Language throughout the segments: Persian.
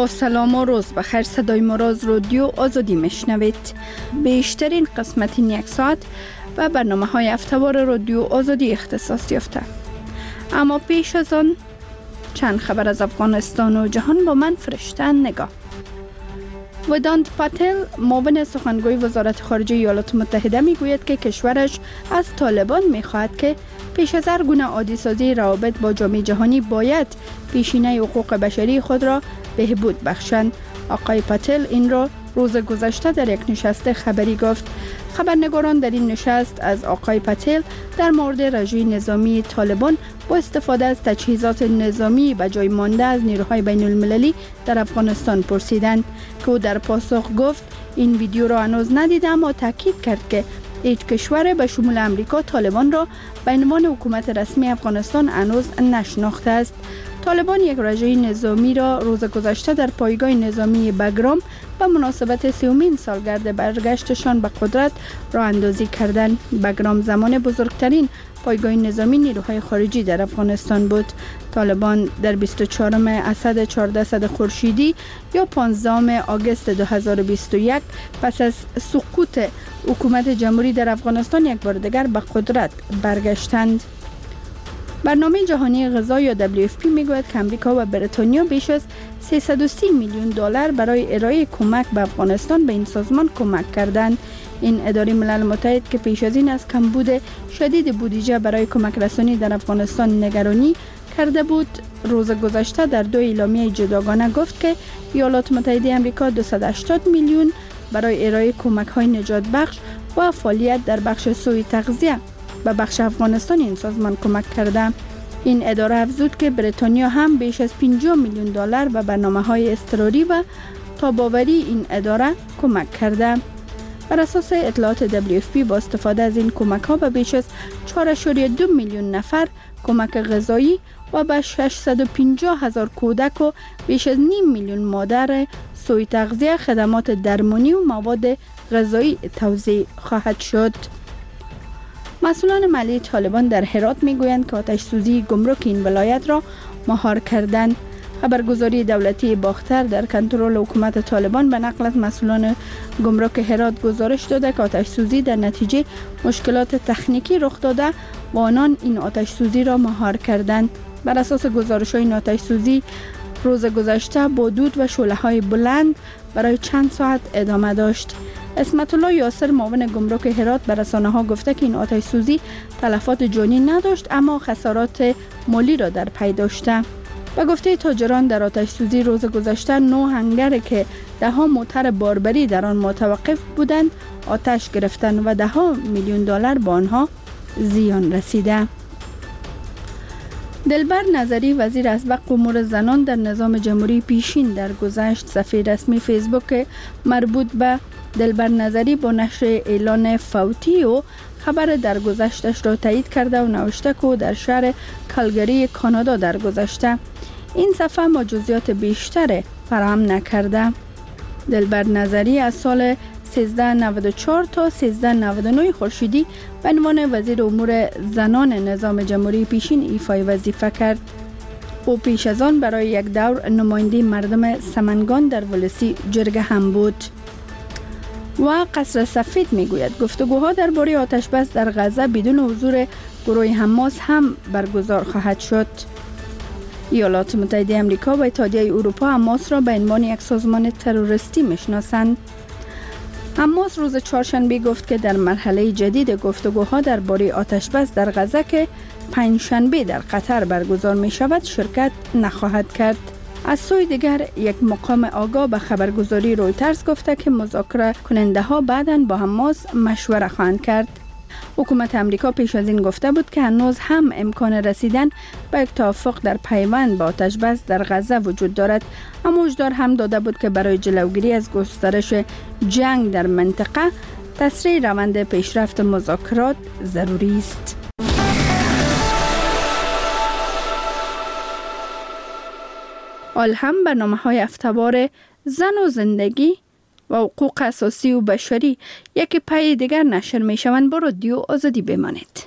با سلام و روز بخیر. صدای ما را از رادیو آزادی میشنوید. بیشترین قسمت این یک ساعت و برنامه های هفته‌وار رادیو آزادی اختصاص یافته. اما پیش از آن چند خبر از افغانستان و جهان با من فرشته نگاه. ودانت پاتل معاون سخنگوی وزارت خارجه ایالات متحده میگوید که کشورش از طالبان میخواهد که پیش از هر گونه عادی سازی روابط با جامعه جهانی باید پیشینه حقوق بشری خود را بهبود بخشند. آقای پاتل این را روز گذشته در یک نشست خبری گفت. خبرنگاران در این نشست از آقای پاتل در مورد رژیم نظامی طالبان با استفاده از تجهیزات نظامی به جای مانده از نیروهای بین المللی در افغانستان پرسیدند که او در پاسخ گفت این ویدیو را هنوز ندیده، اما تاکید کرد که هیچ کشور به شمول امریکا طالبان را به عنوان حکومت رسمی افغانستان هنوز نشناخته است. طالبان یک رژیم نظامی را روز گذشته در پایگاه نظامی بگرام به مناسبت 30مین سالگرد برگشتشان به قدرت راه اندازی کردند. بگرام زمان بزرگترین پایگاه نظامی نیروهای خارجی در افغانستان بود. طالبان در 24 اسد 14 خورشیدی یا 15 آگوست 2021 پس از سقوط حکومت جمهوری در افغانستان یک بار دیگر به قدرت برگشتند. برنامه جهانی غذا یا WFP میگوید که امریکا و بریتانیا بیش از 330 میلیون دلار برای ارائه کمک به افغانستان به این سازمان کمک کردند. این اداره ملل متحد که پیش از این از کمبود شدید بودجه برای کمک رسانی در افغانستان نگرانی کرده بود، روز گذشته در 2 اعلامیه جداگانه گفت که ایالات متحده آمریکا 280 میلیون برای ارائه کمک های نجات بخش و فعالیت در بخش سوی تغذیه به بخش افغانستان این سازمان کمک کرده. این اداره افزود که بریتانیا هم بیش از 50 میلیون دلار به برنامه‌های اضطراری و تاب‌آوری این اداره کمک کرده. بر اساس اطلاعات WFP با استفاده از این کمک‌ها به بیش از 4.2 میلیون نفر کمک غذایی و به 650,000 کودک و بیش از نیم میلیون مادر سوی تغذیه، خدمات درمانی و مواد غذایی توزیع خواهد شد. مسئولان مالی طالبان در هرات میگویند که آتش سوزی گمرک این ولایت را مهار کردند. خبرگزاری دولتی باختر در کنترل حکومت طالبان به نقل از مسئولان گمرک هرات گزارش داده که آتش سوزی در نتیجه مشکلات تکنیکی رخ داده و آنان این آتش سوزی را مهار کردند. بر اساس گزارش های این آتش سوزی روز گذشته با دود و شعله‌های بلند برای چند ساعت ادامه داشت. اسمت الله یاسر معاون گمرک هرات به رسانه‌ها گفته که این آتش سوزی تلفات جانی نداشت اما خسارات مالی را در پی داشته. به گفته تاجران در آتش سوزی روز گذشته 9 هنگر که 10 موتر باربری در آن متوقف بودند آتش گرفتند و 10 میلیون دلار به آنها زیان رسیده. دلبر نظری وزیر اسبق امور زنان در نظام جمهوری پیشین درگذشت. صفحه رسمی فیسبوک مربوط به دلبر نظری با نشر اعلان فوتی و خبر درگذشتش را تایید کرده و نوشته که در شهر کالگری کانادا درگذشته. این صفحه ما جزئیات بیشتر فراهم نکرده. دلبر نظری از سال 1394 تا 1399 خورشیدی به عنوان وزیر امور زنان نظام جمهوری پیشین ایفای وظیفه کرد. او پیش از آن برای یک دور نماینده مردم سمنگان در ولسی جرگه هم بود. و قصر سفید میگوید گفتگوها درباره آتش بس در غزه بدون حضور گروه حماس هم برگزار خواهد شد. ایالات متحده آمریکا و اتحادیه اروپا حماس را به عنوان یک سازمان تروریستی میشناسند. حماس روز چهارشنبه گفت که در مرحله جدید گفتگوها درباره آتش بس در غزه که پنجشنبه در قطر برگزار می شود شرکت نخواهد کرد. از سوی دیگر یک مقام آگاه به خبرگزاری رویترز گفته که مذاکره کننده ها بعداً با حماس مشوره خواهند کرد. حکومت امریکا پیش از این گفته بود که هنوز هم امکان رسیدن به یک توافق در پیوند با آتش بس در غزه وجود دارد، اما هشدار هم داده بود که برای جلوگیری از گسترش جنگ در منطقه تسریع روند پیشرفت مذاکرات ضروری است. حال هم برنامه‌های هفته‌وار زن و زندگی و حقوق اساسی و بشری یکی پای دیگر نشر می شوند. با رادیو آزادی بمانید.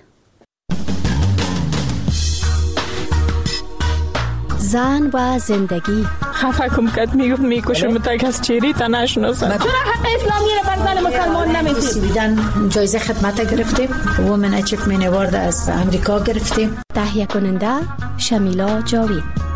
زن و زندگی خفه کم کد میکشم تا کس چیری تا نشناسد. چرا حق اسلامی را بر زن مسلمان نمیدید؟ سویدن جایزه خدمت گرفتیم، وومن اچیومنت اوارد از امریکا گرفتیم. تهیه کننده شمیلا جاوید.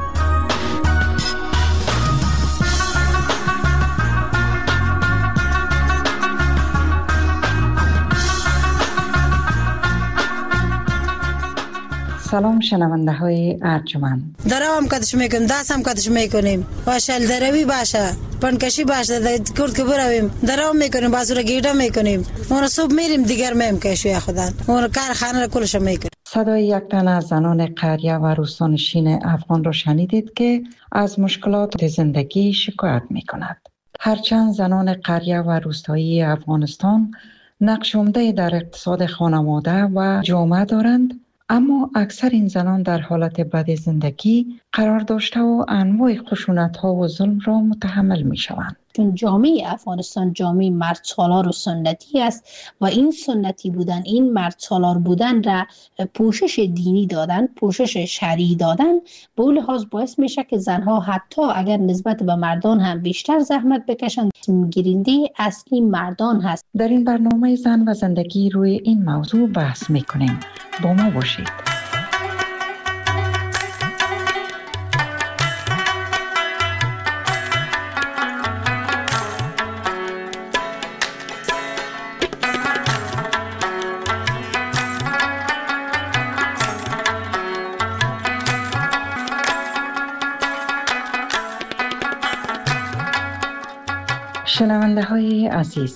سلام شنونده های ارجمند. درام کدش میکنیم، دست هم کدش میکنیم. باشه دروی باشه، پنکشی باشه، کرد که برویم درام میکنیم، بازور گیرده میکنیم. اون صبح میریم دیگر میم کشوی خدا. اون کارخانه را کلش میکنیم. صدای یک تن از زنان قریه و روستانشین افغان را شنیدید که از مشکلات زندگی شکایت میکند. هرچند زنان قریه و روستایی افغانستان نقش عمده در اقتصاد خانواده و جامعه دارند، اما اکثر این زنان در حالت بد زندگی قرار داشته و انواع خشونت‌ها و ظلم را متحمل می‌شوند. چون جامعه افغانستان جامعه مرد سالار و سنتی است و این سنتی بودن، این مرد سالار بودن را پوشش دینی دادن، پوشش شرعی دادن، به اون لحاظ باعث میشه که زنها حتی اگر نسبت به مردان هم بیشتر زحمت بکشند، گیرنده اصلی مردان هست. در این برنامه زن و زندگی روی این موضوع بحث میکنیم. با ما باشید. شنونده های عزیز،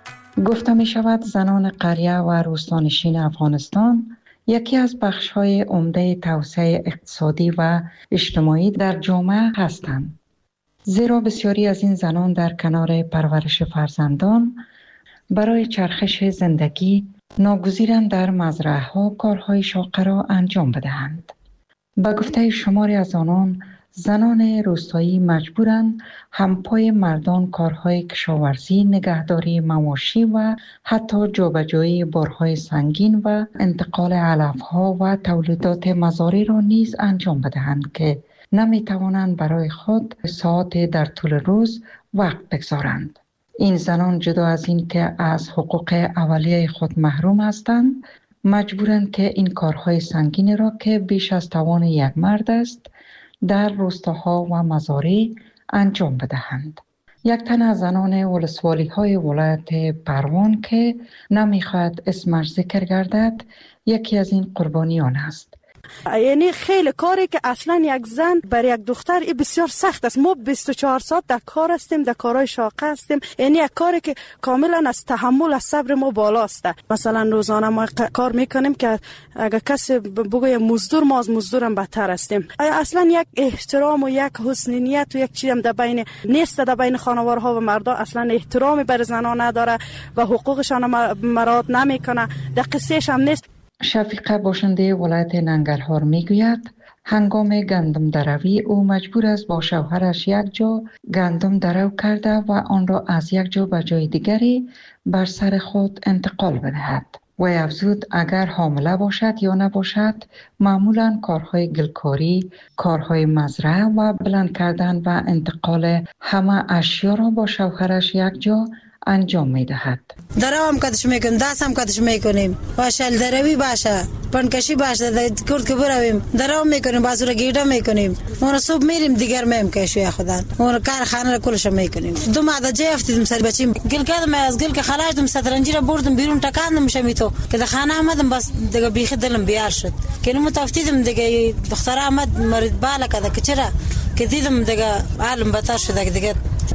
گفته می شود زنان قریه و روستانشین افغانستان یکی از بخش های عمده توسعه اقتصادی و اجتماعی در جامعه هستند. زیرا بسیاری از این زنان در کنار پرورش فرزندان برای چرخش زندگی ناگزیرند در مزرعه ها کارهای شاقه را انجام بدهند. به گفته شماری از آنان، زنان روستایی مجبورند همپای مردان کارهای کشاورزی، نگهداری مواشی و حتی جابجایی بارهای سنگین و انتقال علفها و تولیدات مزاری را نیز انجام بدهند که نمیتوانند برای خود ساعت در طول روز وقت بگذارند. این زنان جدا از این که از حقوق اولیه خود محروم هستند، مجبورند که این کارهای سنگین را که بیش از توان یک مرد است در روستاها و مزارع انجام بدهند. یک تن از زنان ولسوالی های ولایت پروان که نمیخواهد اسمش ذکر گردد، یکی از این قربانیان است. یعنی خیلی کاری که اصلا یک زن برای یک دختر بسیار سخت است. ما 24 ساعت در کار هستیم، در کارهای شاقه هستیم. یعنی یک کاری که کاملا از تحمل، از صبر ما بالاست. مثلا روزانه ما کار میکنیم که اگر کسی بگه مزدور، ما از مزدورم بدتر هستیم. اصلا یک احترام و یک حسن نیت و یک چیز هم در بین نیست، در بین خانواده ها و مردان. اصلا احترامی بر زنان نداره و حقوقشان مراعات نمیکنه. در قصهش هم نیست. شفیقه باشنده ولایت ننگرهار میگوید هنگام گندم دروی او مجبور است با شوهرش یک جا گندم درو کرده و آن را از یک جا به جای دیگری بر سر خود انتقال بدهد. و افزود اگر حامله باشد یا نباشد معمولا کارهای گلکاری، کارهای مزرعه و بلند کردن و انتقال همه اشیا را با شوهرش یک جا انجام میدهد. درام کدش میکنیم، دست هم کدش میکنیم. باشه دروی باشه، پنکشی باشه، کرد که برویم درام میکنیم، بازور گیرده میکنیم. اون صبح میریم دیگر میم کشوی خدا. اون کارخانه را کلش میکنیم. دو ماده جای افتیدم سر بچیم. گل کردم از گل که خلاص دم سترنجی را بردم بیرون تکاندم میشم تو که در خانه آمدم بس دیگه بیخ دلم بیار شد. که نمو تفتیدم دیگه دختر آمد مرید بالا کده که چرا که دیدم دیگه عالم بتر شده دیگه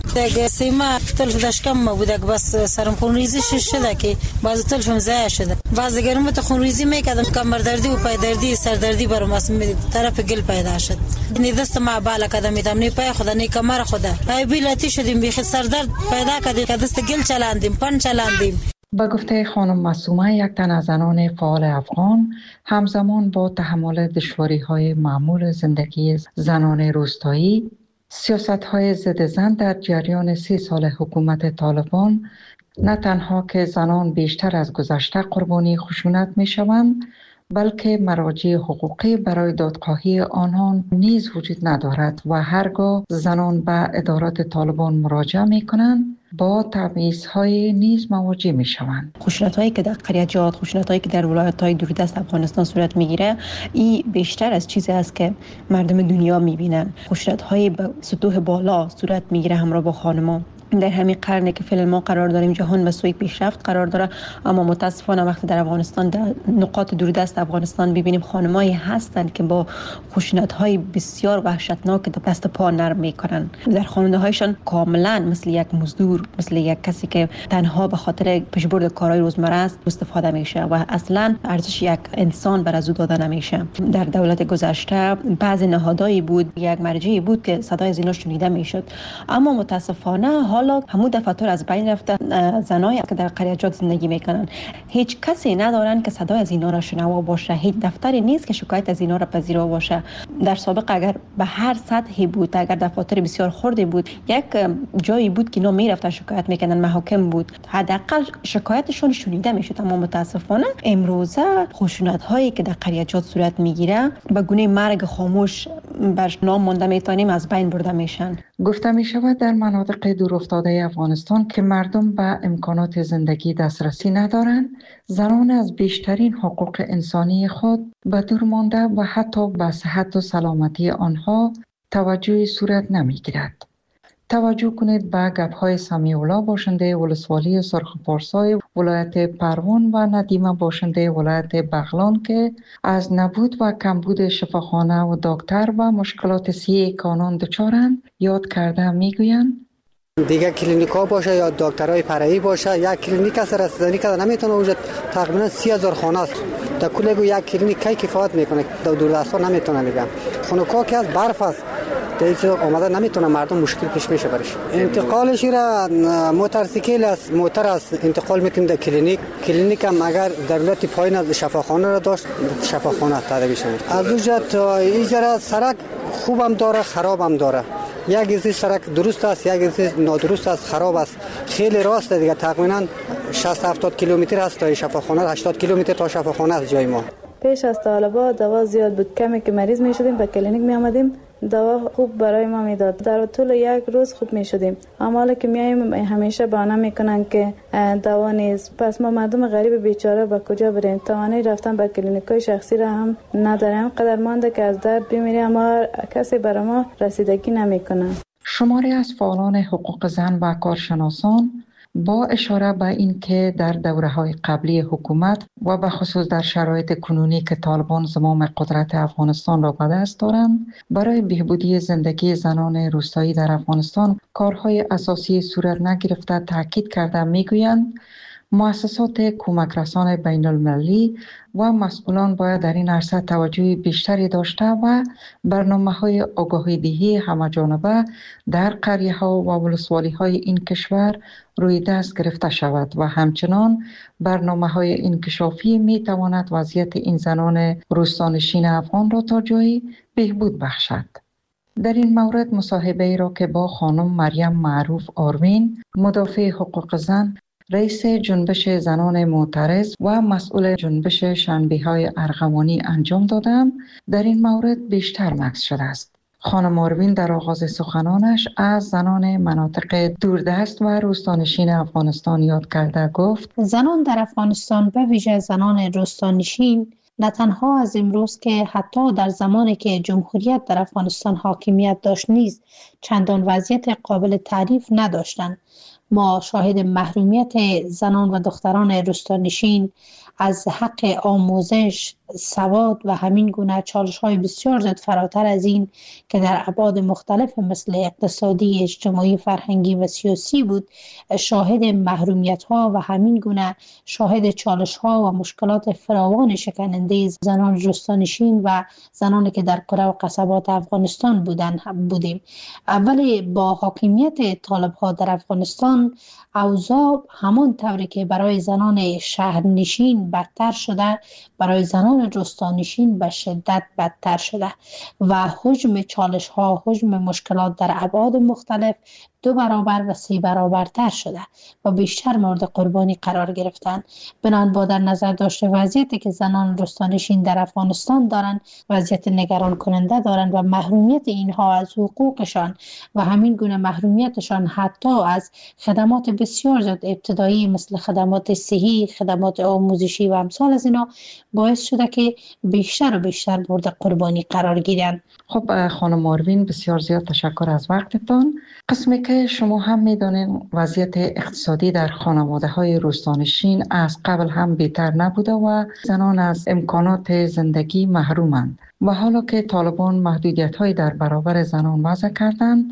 سیما تلف داشت کم بوده بس سرم خونریزی شده که بعضی تلفم ضایع شده. بعضی دیگه رو خونریزی میکردم کمر دردی و پای دردی سر دردی برام از طرف گل پیدا شد. نی دست ما بالا کردم میدم نی پای خدا نی کمر خدا پای بیلاتی شدیم بیخ سر درد پیدا کردیم که دست گل چلاندیم پن چلاندیم. با گفته خانم معصومه، یک تن از زنان فعال افغان، همزمان با تحمل دشواری‌های معمول زندگی زنان روستایی، سیاست‌های ضد زن در جریان 30 سال حکومت طالبان نه تنها که زنان بیشتر از گذشته قربانی خشونت می‌شوند، بلکه مراجع حقوقی برای دادخواهی آنها نیز وجود ندارد و هرگاه زنان به ادارات طالبان مراجعه می کنند با تبعیض‌های نیز مواجه می شوند. خشونت‌هایی که در قریچات، خشونت‌هایی که در ولایت‌های دوردست افغانستان صورت می‌گیره، این بیشتر از چیزی است که مردم دنیا می‌بینن. خشونت‌های به سطوح بالا صورت می‌گیره همراه با خانم‌ها. در همین قرنی که فعلا ما قرار داریم جهان به سوی پیشرفت قرار داره، اما متاسفانه وقتی در افغانستان، در نقاط دوردست افغانستان ببینیم خانمایی هستند که با خشونت‌های بسیار وحشتناک دست پا نرم میکنن. در خانواده‌هایشان کاملا مثل یک مزدور، مثل یک کسی که تنها به خاطر پیشبرد کارهای روزمره است استفاده میشه و اصلا ارزش یک انسان بر از او داده نمیشه. در دولت گذشته بعضی نهادهایی بود، یک مرجعی بود که صدای از اینا شنیده میشد، اما متاسفانه حالا همون دفاتر از بین رفته. زنایی که در قریچات زندگی میکنن هیچ کسی ندارن که صدای از اینا را شنوا باشه، هیچ دفتری نیست که شکایت از اینا را پذیرا باشه. در سابق اگر به هر سطحی بود، اگر دفاتر بسیار خردی بود، یک جایی بود که اینا میرفتن شکایت میکنن، محاکم بود، حداقل شکایتشون شنیده میشد. اما متاسفانه امروزه خشونت هایی که در قریچات صورت میگیره به گونه مرگ خاموش بر نام مانده میتونیم از بین برده میشن. گفته می شود در مناطق دورافتاده افغانستان که مردم به امکانات زندگی دسترسی ندارند، زنان از بیشترین حقوق انسانی خود به دور مانده و حتی به صحت و سلامتی آنها توجهی صورت نمی گیرد. توجه کنید به گپ‌های سمیع الله باشنده ولسوالی سرخ پارسای ولایت پروان و ندیمه باشنده ولایت بغلان که از نبود و کمبود شفاخانه و دکتر و مشکلات صحی کانون دچارند یاد کرده میگویند دیگه کلینیک ها باشه یا دکترای فرعی باشه، یک کلینیک از رسیدگی که نمیتونه وجود. تقریبا 30,000 خانه است در کل یک کلینیک کی کفایت میکنه؟ دوردستا نمیتونه دیگه. خانوکا که از برف است دیگه اومده نمیتونه، مردم مشکل پیش میشه برش. انتقالش را موتورسیکل است، موتور است، انتقال میتونیم در کلینیک هم اگر دولت پایین از شفاخانه را داشت، شفاخانه تر بشه. از اونجا تا اینجا سرک خوبم داره، خرابم داره. یک از سرک درست است، یک از نادرست است، خراب است. خیلی راست دیگه، تقریبا 60-70 کیلومتر است تا شفاخانه، 80 کیلومتر تا شفاخانه است جای ما. پیش از طالبا دوا زیاد بود، کمی که مریض می شدیم به کلینیک می آمدیم، دوا خوب برای ما میداد، در طول یک روز خوب می شدیم. اما حالا که میایم همیشه بهانه میکنن که دوا نیست. پس ما مردم غریب بیچاره به کجا بریم؟ توانایی رفتن به کلینیکای شخصی را هم نداریم، قدر مانده که از درد بمیریم اما کسی برای ما رسیدگی نمیکنه. شماری از فعالان حقوق زن و کارشناسان با اشاره به این که در دوره‌های قبلی حکومت و به خصوص در شرایط کنونی که طالبان زمام قدرت افغانستان را به دست دارند، برای بهبودی زندگی زنان روستایی در افغانستان کارهای اساسی صورت نگرفته تاکید کرده میگویند مؤسسات کمک رسان بین المللی و مسئولان باید در این عرصه توجه بیشتری داشته و برنامه‌های آگاهی دهی همه‌جانبه در قریه‌ها و ولسوالی‌های این کشور روی دست گرفته شود و همچنان برنامه‌های انکشافی می‌تواند وضعیت این زنان روستانشین افغان را تا جایی بهبود بخشد. در این مورد مصاحبه‌ای را که با خانم مریم معروف آروین، مدافع حقوق زن، رئیس جنبش زنان معترض و مسئول جنبش شنبه‌های ارغوانی انجام دادم، در این مورد بیشتر مکث شده است. خانم آروین در آغاز سخنانش از زنان مناطق دوردست و روستانشین افغانستان یاد کرده گفت: زنان در افغانستان به ویژه زنان روستانشین نه تنها از امروز که حتی در زمانی که جمهوریت در افغانستان حاکمیت داشت نیز چندان وضعیت قابل تعریف نداشتند. ما شاهد محرومیت زنان و دختران روستانشین از حق آموزش، سواد و همین گونه چالش‌های بسیار زیاد فراتر از این که در ابعاد مختلف مثل اقتصادی، اجتماعی، فرهنگی و سیاسی بود، شاهد محرومیت‌ها و همین گونه شاهد چالش‌ها و مشکلات فراوان شکننده زنان روستانشین و زنانی که در قرى و قصبات افغانستان بودیم. ولی با حاکمیت طالب‌ها در افغانستان اوضاع همان طوری که برای زنان شهرنشین بدتر شده، برای زنان روستانشین به شدت بدتر شده و حجم چالش ها، حجم مشکلات در ابعاد مختلف 2 برابر و 3 برابرتر شده و بیشتر مورد قربانی قرار گرفتند. بنابراین با در نظر داشته وضعیتی که زنان رستانشین در افغانستان دارند، وضعیت نگران کننده دارند و محرومیت اینها از حقوقشان و همین گونه محرومیتشان حتی از خدمات بسیار زیاد ابتدایی مثل خدمات صحی، خدمات آموزشی و امثال از اینا باعث شده که بیشتر و بیشتر مورد قربانی قرار گیرند. خب خانم آروین، بسیار زیاد تشکر از وقتتان. قسمی که شما هم میدانید وضعیت اقتصادی در خانواده های روستانشین از قبل هم بهتر نبوده و زنان از امکانات زندگی محرومند و حالا که طالبان محدودیت های در برابر زنان وضع کردند،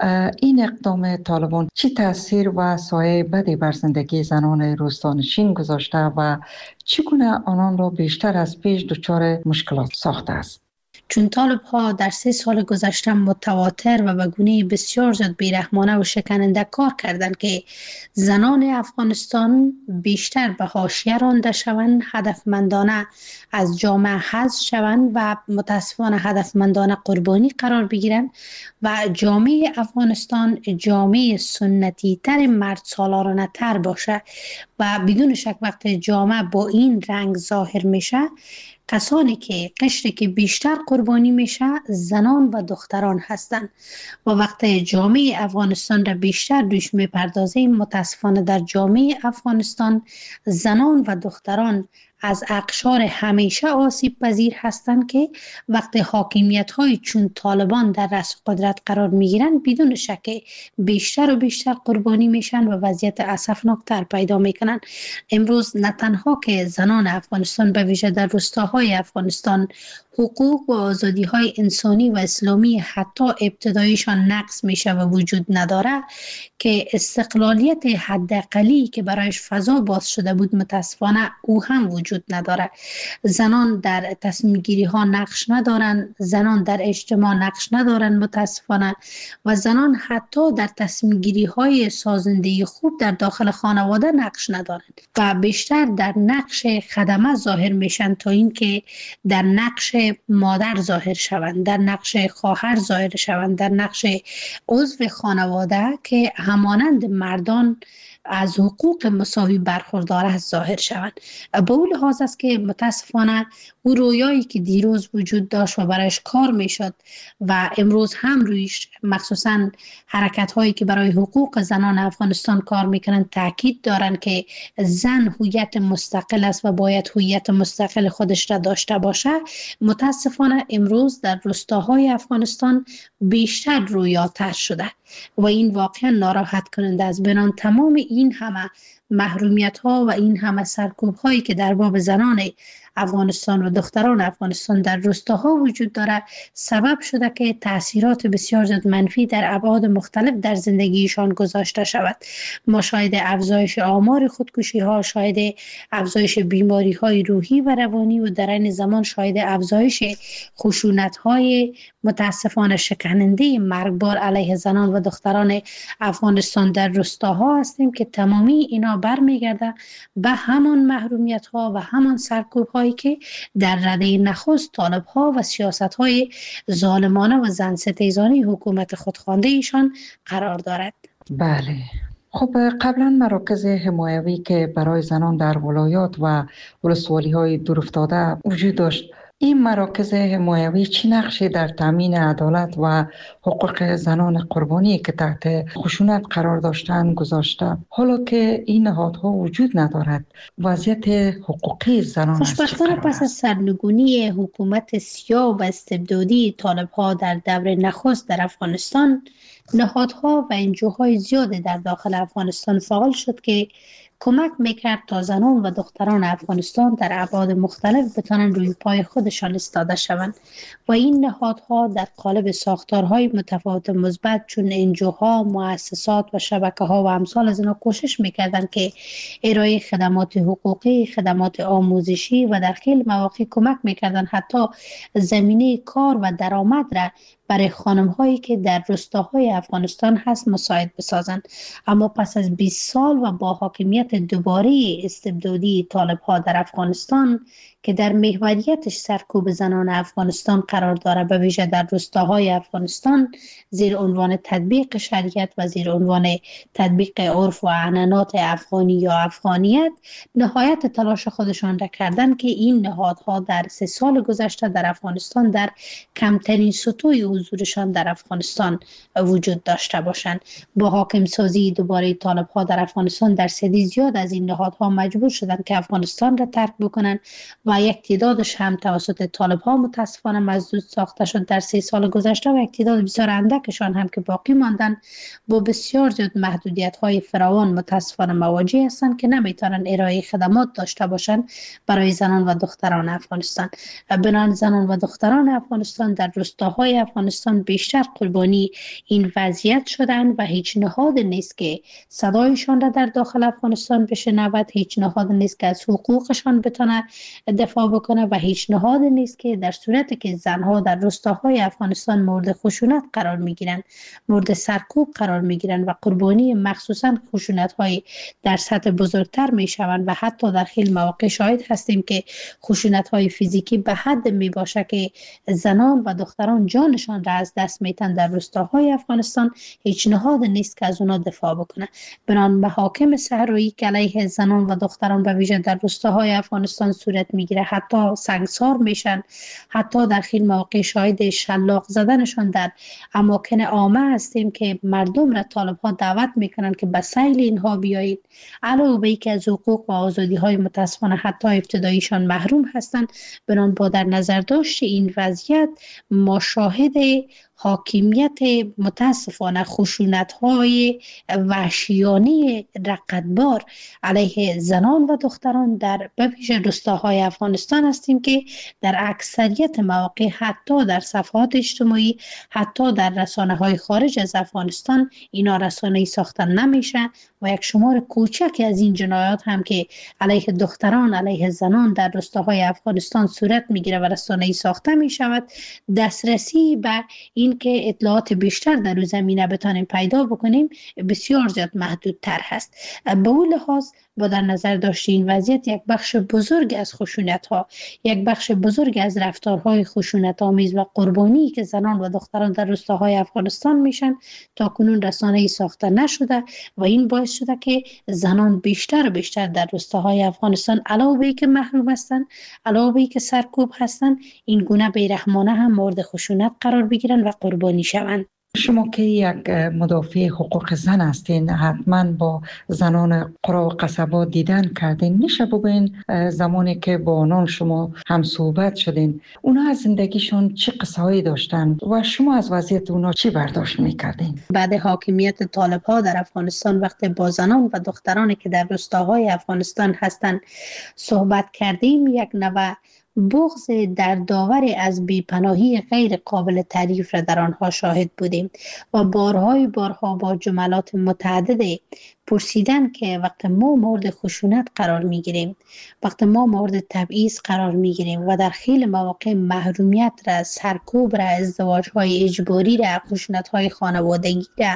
این اقدام طالبان چه تاثیر و سایه بدی بر زندگی زنان روستانشین گذاشته و چگونه آنان را بیشتر از پیش دچار مشکلات ساخته است؟ چون طالب‌ها در 3 سال گذشته متواتر و به گونه بسیار زیاد بیرحمانه و شکننده کار کردند که زنان افغانستان بیشتر به حاشیه رانده شوند، هدفمندانه از جامعه حذف شوند و متاسفانه هدفمندانه قربانی قرار بگیرند و جامعه افغانستان جامعه سنتی تر، مرد سالارانه تر باشه و بدون شک وقتی جامعه با این رنگ ظاهر میشه، کسانی که قشری که بیشتر قربانی میشه زنان و دختران هستند و وقتی جامعه افغانستان را بیشتر دوش میپردازیم، متاسفانه در جامعه افغانستان زنان و دختران از اقشار همیشه آسیب پذیر هستند که وقتی حاکمیت های چون طالبان در رأس قدرت قرار می گیرند بدون شک بیشتر و بیشتر قربانی میشن و وضعیت اسفناکتر پیدا میکنن. امروز نه تنها که زنان افغانستان به ویژه در روستاهای افغانستان حقوق و آزادی های انسانی و اسلامی حتی ابتداییشان نقض میشه و وجود نداره، که استقلالیت حداقلی که برایش فضا باز شده بود متاسفانه او هم وجود نداره. زنان در تصمیم گیری ها نقش ندارن، زنان در اجتماع نقش ندارن متاسفانه، و زنان حتی در تصمیم گیری های سازندگی خوب در داخل خانواده نقش ندارن و بیشتر در نقش خدمه ظاهر میشن تا اینکه در نقش مادر ظاهر شوند، در نقش خواهر ظاهر شوند، در نقش عضو خانواده که همانند مردان از حقوق مساوی برخوردار است ظاهر شوند. به اون لحاظ است که متاسفانه او رویایی که دیروز وجود داشت و برایش کار میشد و امروز هم رویش مخصوصا حرکت هایی که برای حقوق زنان افغانستان کار میکنند تاکید دارند که زن هویت مستقل است و باید هویت مستقل خودش را داشته باشه، متاسفانه امروز در روستاهای افغانستان بیشتر رویاتر شده و این واقعا ناراحت کننده است. بنان تمام این همه محرومیت ها و این همه سرکوب هایی که در باب زنان افغانستان و دختران افغانستان در روستاها وجود داره سبب شده که تاثیرات بسیار زیاد منفی در ابعاد مختلف در زندگیشان گذاشته شود. ما شاهد افزایش آمار خودکشی ها، شاهد افزایش بیماری های روحی و روانی و در این زمان شاهد افزایش خشونت های متاسفانه شکننده مرگبار علیه زنان و دختران افغانستان در روستاها هستیم که تمامی اینا برمیگرده به همان محرومیت ها و همان سرکوب هایی که در رده نخست طالب ها و سیاست های ظالمانه و زن ستیزانه حکومت خودخوانده ایشان قرار دارد. بله. خب قبلا مراکز حمایوی که برای زنان در ولایات و ولسوالی های دورافتاده وجود داشت، این مراکز حمایوی چه نقشی در تامین عدالت و حقوق زنان قربانی که تحت خشونت قرار داشتند گذاشته؟ حالا که این نهادها وجود ندارد، وضعیت حقوقی زنان خوشبختانه پس از سرنگونی حکومت سیاه و استبدادی طالب‌ها در دور نخست در افغانستان، نهادها و انجوهای زیادی در داخل افغانستان فعال شد که کمک میکرد تا زنان و دختران افغانستان در ابعاد مختلف بتوانند روی پای خودشان ایستاده شوند و این نهادها در قالب ساختارهای متفاوت مثبت چون انجوها، مؤسسات و شبکه‌ها و امثال از اینا کوشش میکردند که ارائه خدمات حقوقی، خدمات آموزشی و در خیلی مواقع کمک میکردند حتی زمینه کار و درآمد را برای خانم هایی که در روستاهای افغانستان هست مساعد بسازن. اما پس از 20 سال و با حاکمیت دوباره استبدادی طالب ها در افغانستان که در محوریتش سرکوب زنان افغانستان قرار داره، به ویژه در روستاهای افغانستان، زیر عنوان تطبیق شریعت و زیر عنوان تطبیق عرف و عنعنات افغانی یا افغانیت، نهایت تلاش خودشان را کردن که این نهادها در 3 سال گذشته در افغانستان در کمترین سطوح حضورشان در افغانستان وجود داشته باشند. با حاکم سازی دوباره طالب ها در افغانستان درصدی زیاد از این نهادها مجبور شدند که افغانستان را ترک بکنند و یک تعدادش هم توسط طالب ها متاسفانه مسدود ساخته شد در 3 سال گذشته و یک تعداد بسیار اندکشان هم که باقی ماندن با بسیار زیاد محدودیت های فراوان متاسفانه مواجه هستند که نمیتونن ارائه خدمات داشته باشند برای زنان و دختران افغانستان. بنابراین زنان و دختران افغانستان در روستاهای افغانستان بیشتر قربانی این وضعیت شدند و هیچ نهاد نیست که صدایشان را در داخل افغانستان بشنود، هیچ نهاد نیست که از حقوقشان بتونه دفاع بکنه و هیچ نهاد نیست که در صورتی که زنها در روستاهای افغانستان مورد خشونت قرار میگیرند، مورد سرکوب قرار میگیرند و قربانی مخصوصا خشونت های در سطح بزرگتر میشوند و حتی در خیلی مواقع شاهد هستیم که خشونت های فیزیکی به حد می باشه که زنان و دختران جانشان را از دست میتن در روستاهای افغانستان، هیچ نهاد نیست که از اونا دفاع بکنه. بنابراین محاکم صحرایی که علیه زنان و دختران به ویژه در روستاهای افغانستان صورت میگیره، حتی سنگسار میشن، حتی در خیلی مواقع شاهد شلاق زدنشان در اماکن عامه هستیم که مردم را طالب ها دعوت میکنن که به سیل اینها بیایید، علاوه بر اینکه از حقوق و آزادی های متاسفانه حتی ابتداییشان محروم هستند. بنابراین با در نظر داشت این وضعیت ما شاهد حاکمیت متاسفانه خشونت‌های وحشیانه رقتبار علیه زنان و دختران در بویژه روستاهای افغانستان هستیم که در اکثریت مواقع حتی در صفحات اجتماعی، حتی در رسانه‌های خارج از افغانستان اینا رسانه‌ای ساخته نمیشه و یک شمار کوچک از این جنایات هم که علیه دختران، علیه زنان در روستاهای افغانستان صورت میگیره و رسانه‌ای ساخته میشود، دسترسی به این که اطلاعات بیشتر در روی زمینه بتانیم پیدا بکنیم بسیار زیاد محدودتر هست. به اون لحاظ با در نظر داشت این وضعیت یک بخش بزرگ از خشونت ها، یک بخش بزرگ از رفتارهای خشونت آمیز و قربانی که زنان و دختران در روستاهای افغانستان میشن تا کنون رسانه‌ای ساخته نشده و این باعث شده که زنان بیشتر و بیشتر در روستاهای افغانستان علاوه بر اینکه محروم هستند، علاوه بر اینکه سرکوب هستند، این گونه بیرحمانه هم مورد خشونت قرار بگیرن و قربانی شوند. شما که یک مدافع حقوق زن هستین، حتما با زنان قرا و قصبات دیدن کردین. میشه بگوین زمانی که با آنان شما هم صحبت شدین، اونا از زندگیشون چه قصه هایی داشتن و شما از وضعیت اونا چی برداشت میکردین؟ بعد حاکمیت طالب ها در افغانستان وقتی با زنان و دخترانی که در روستاهای افغانستان هستند صحبت کردیم، یک نوع بغض در داور از بیپناهی غیر قابل تعریف را در آنها شاهد بودیم و بارها با جملات متعدد پرسیدن که وقت ما مورد خشونت قرار میگیریم، وقت ما مورد تبعیض قرار میگیریم و در خیلی مواقع محرومیت را، سرکوب را، ازدواج‌های اجباری را، خشونت‌های خانوادگی را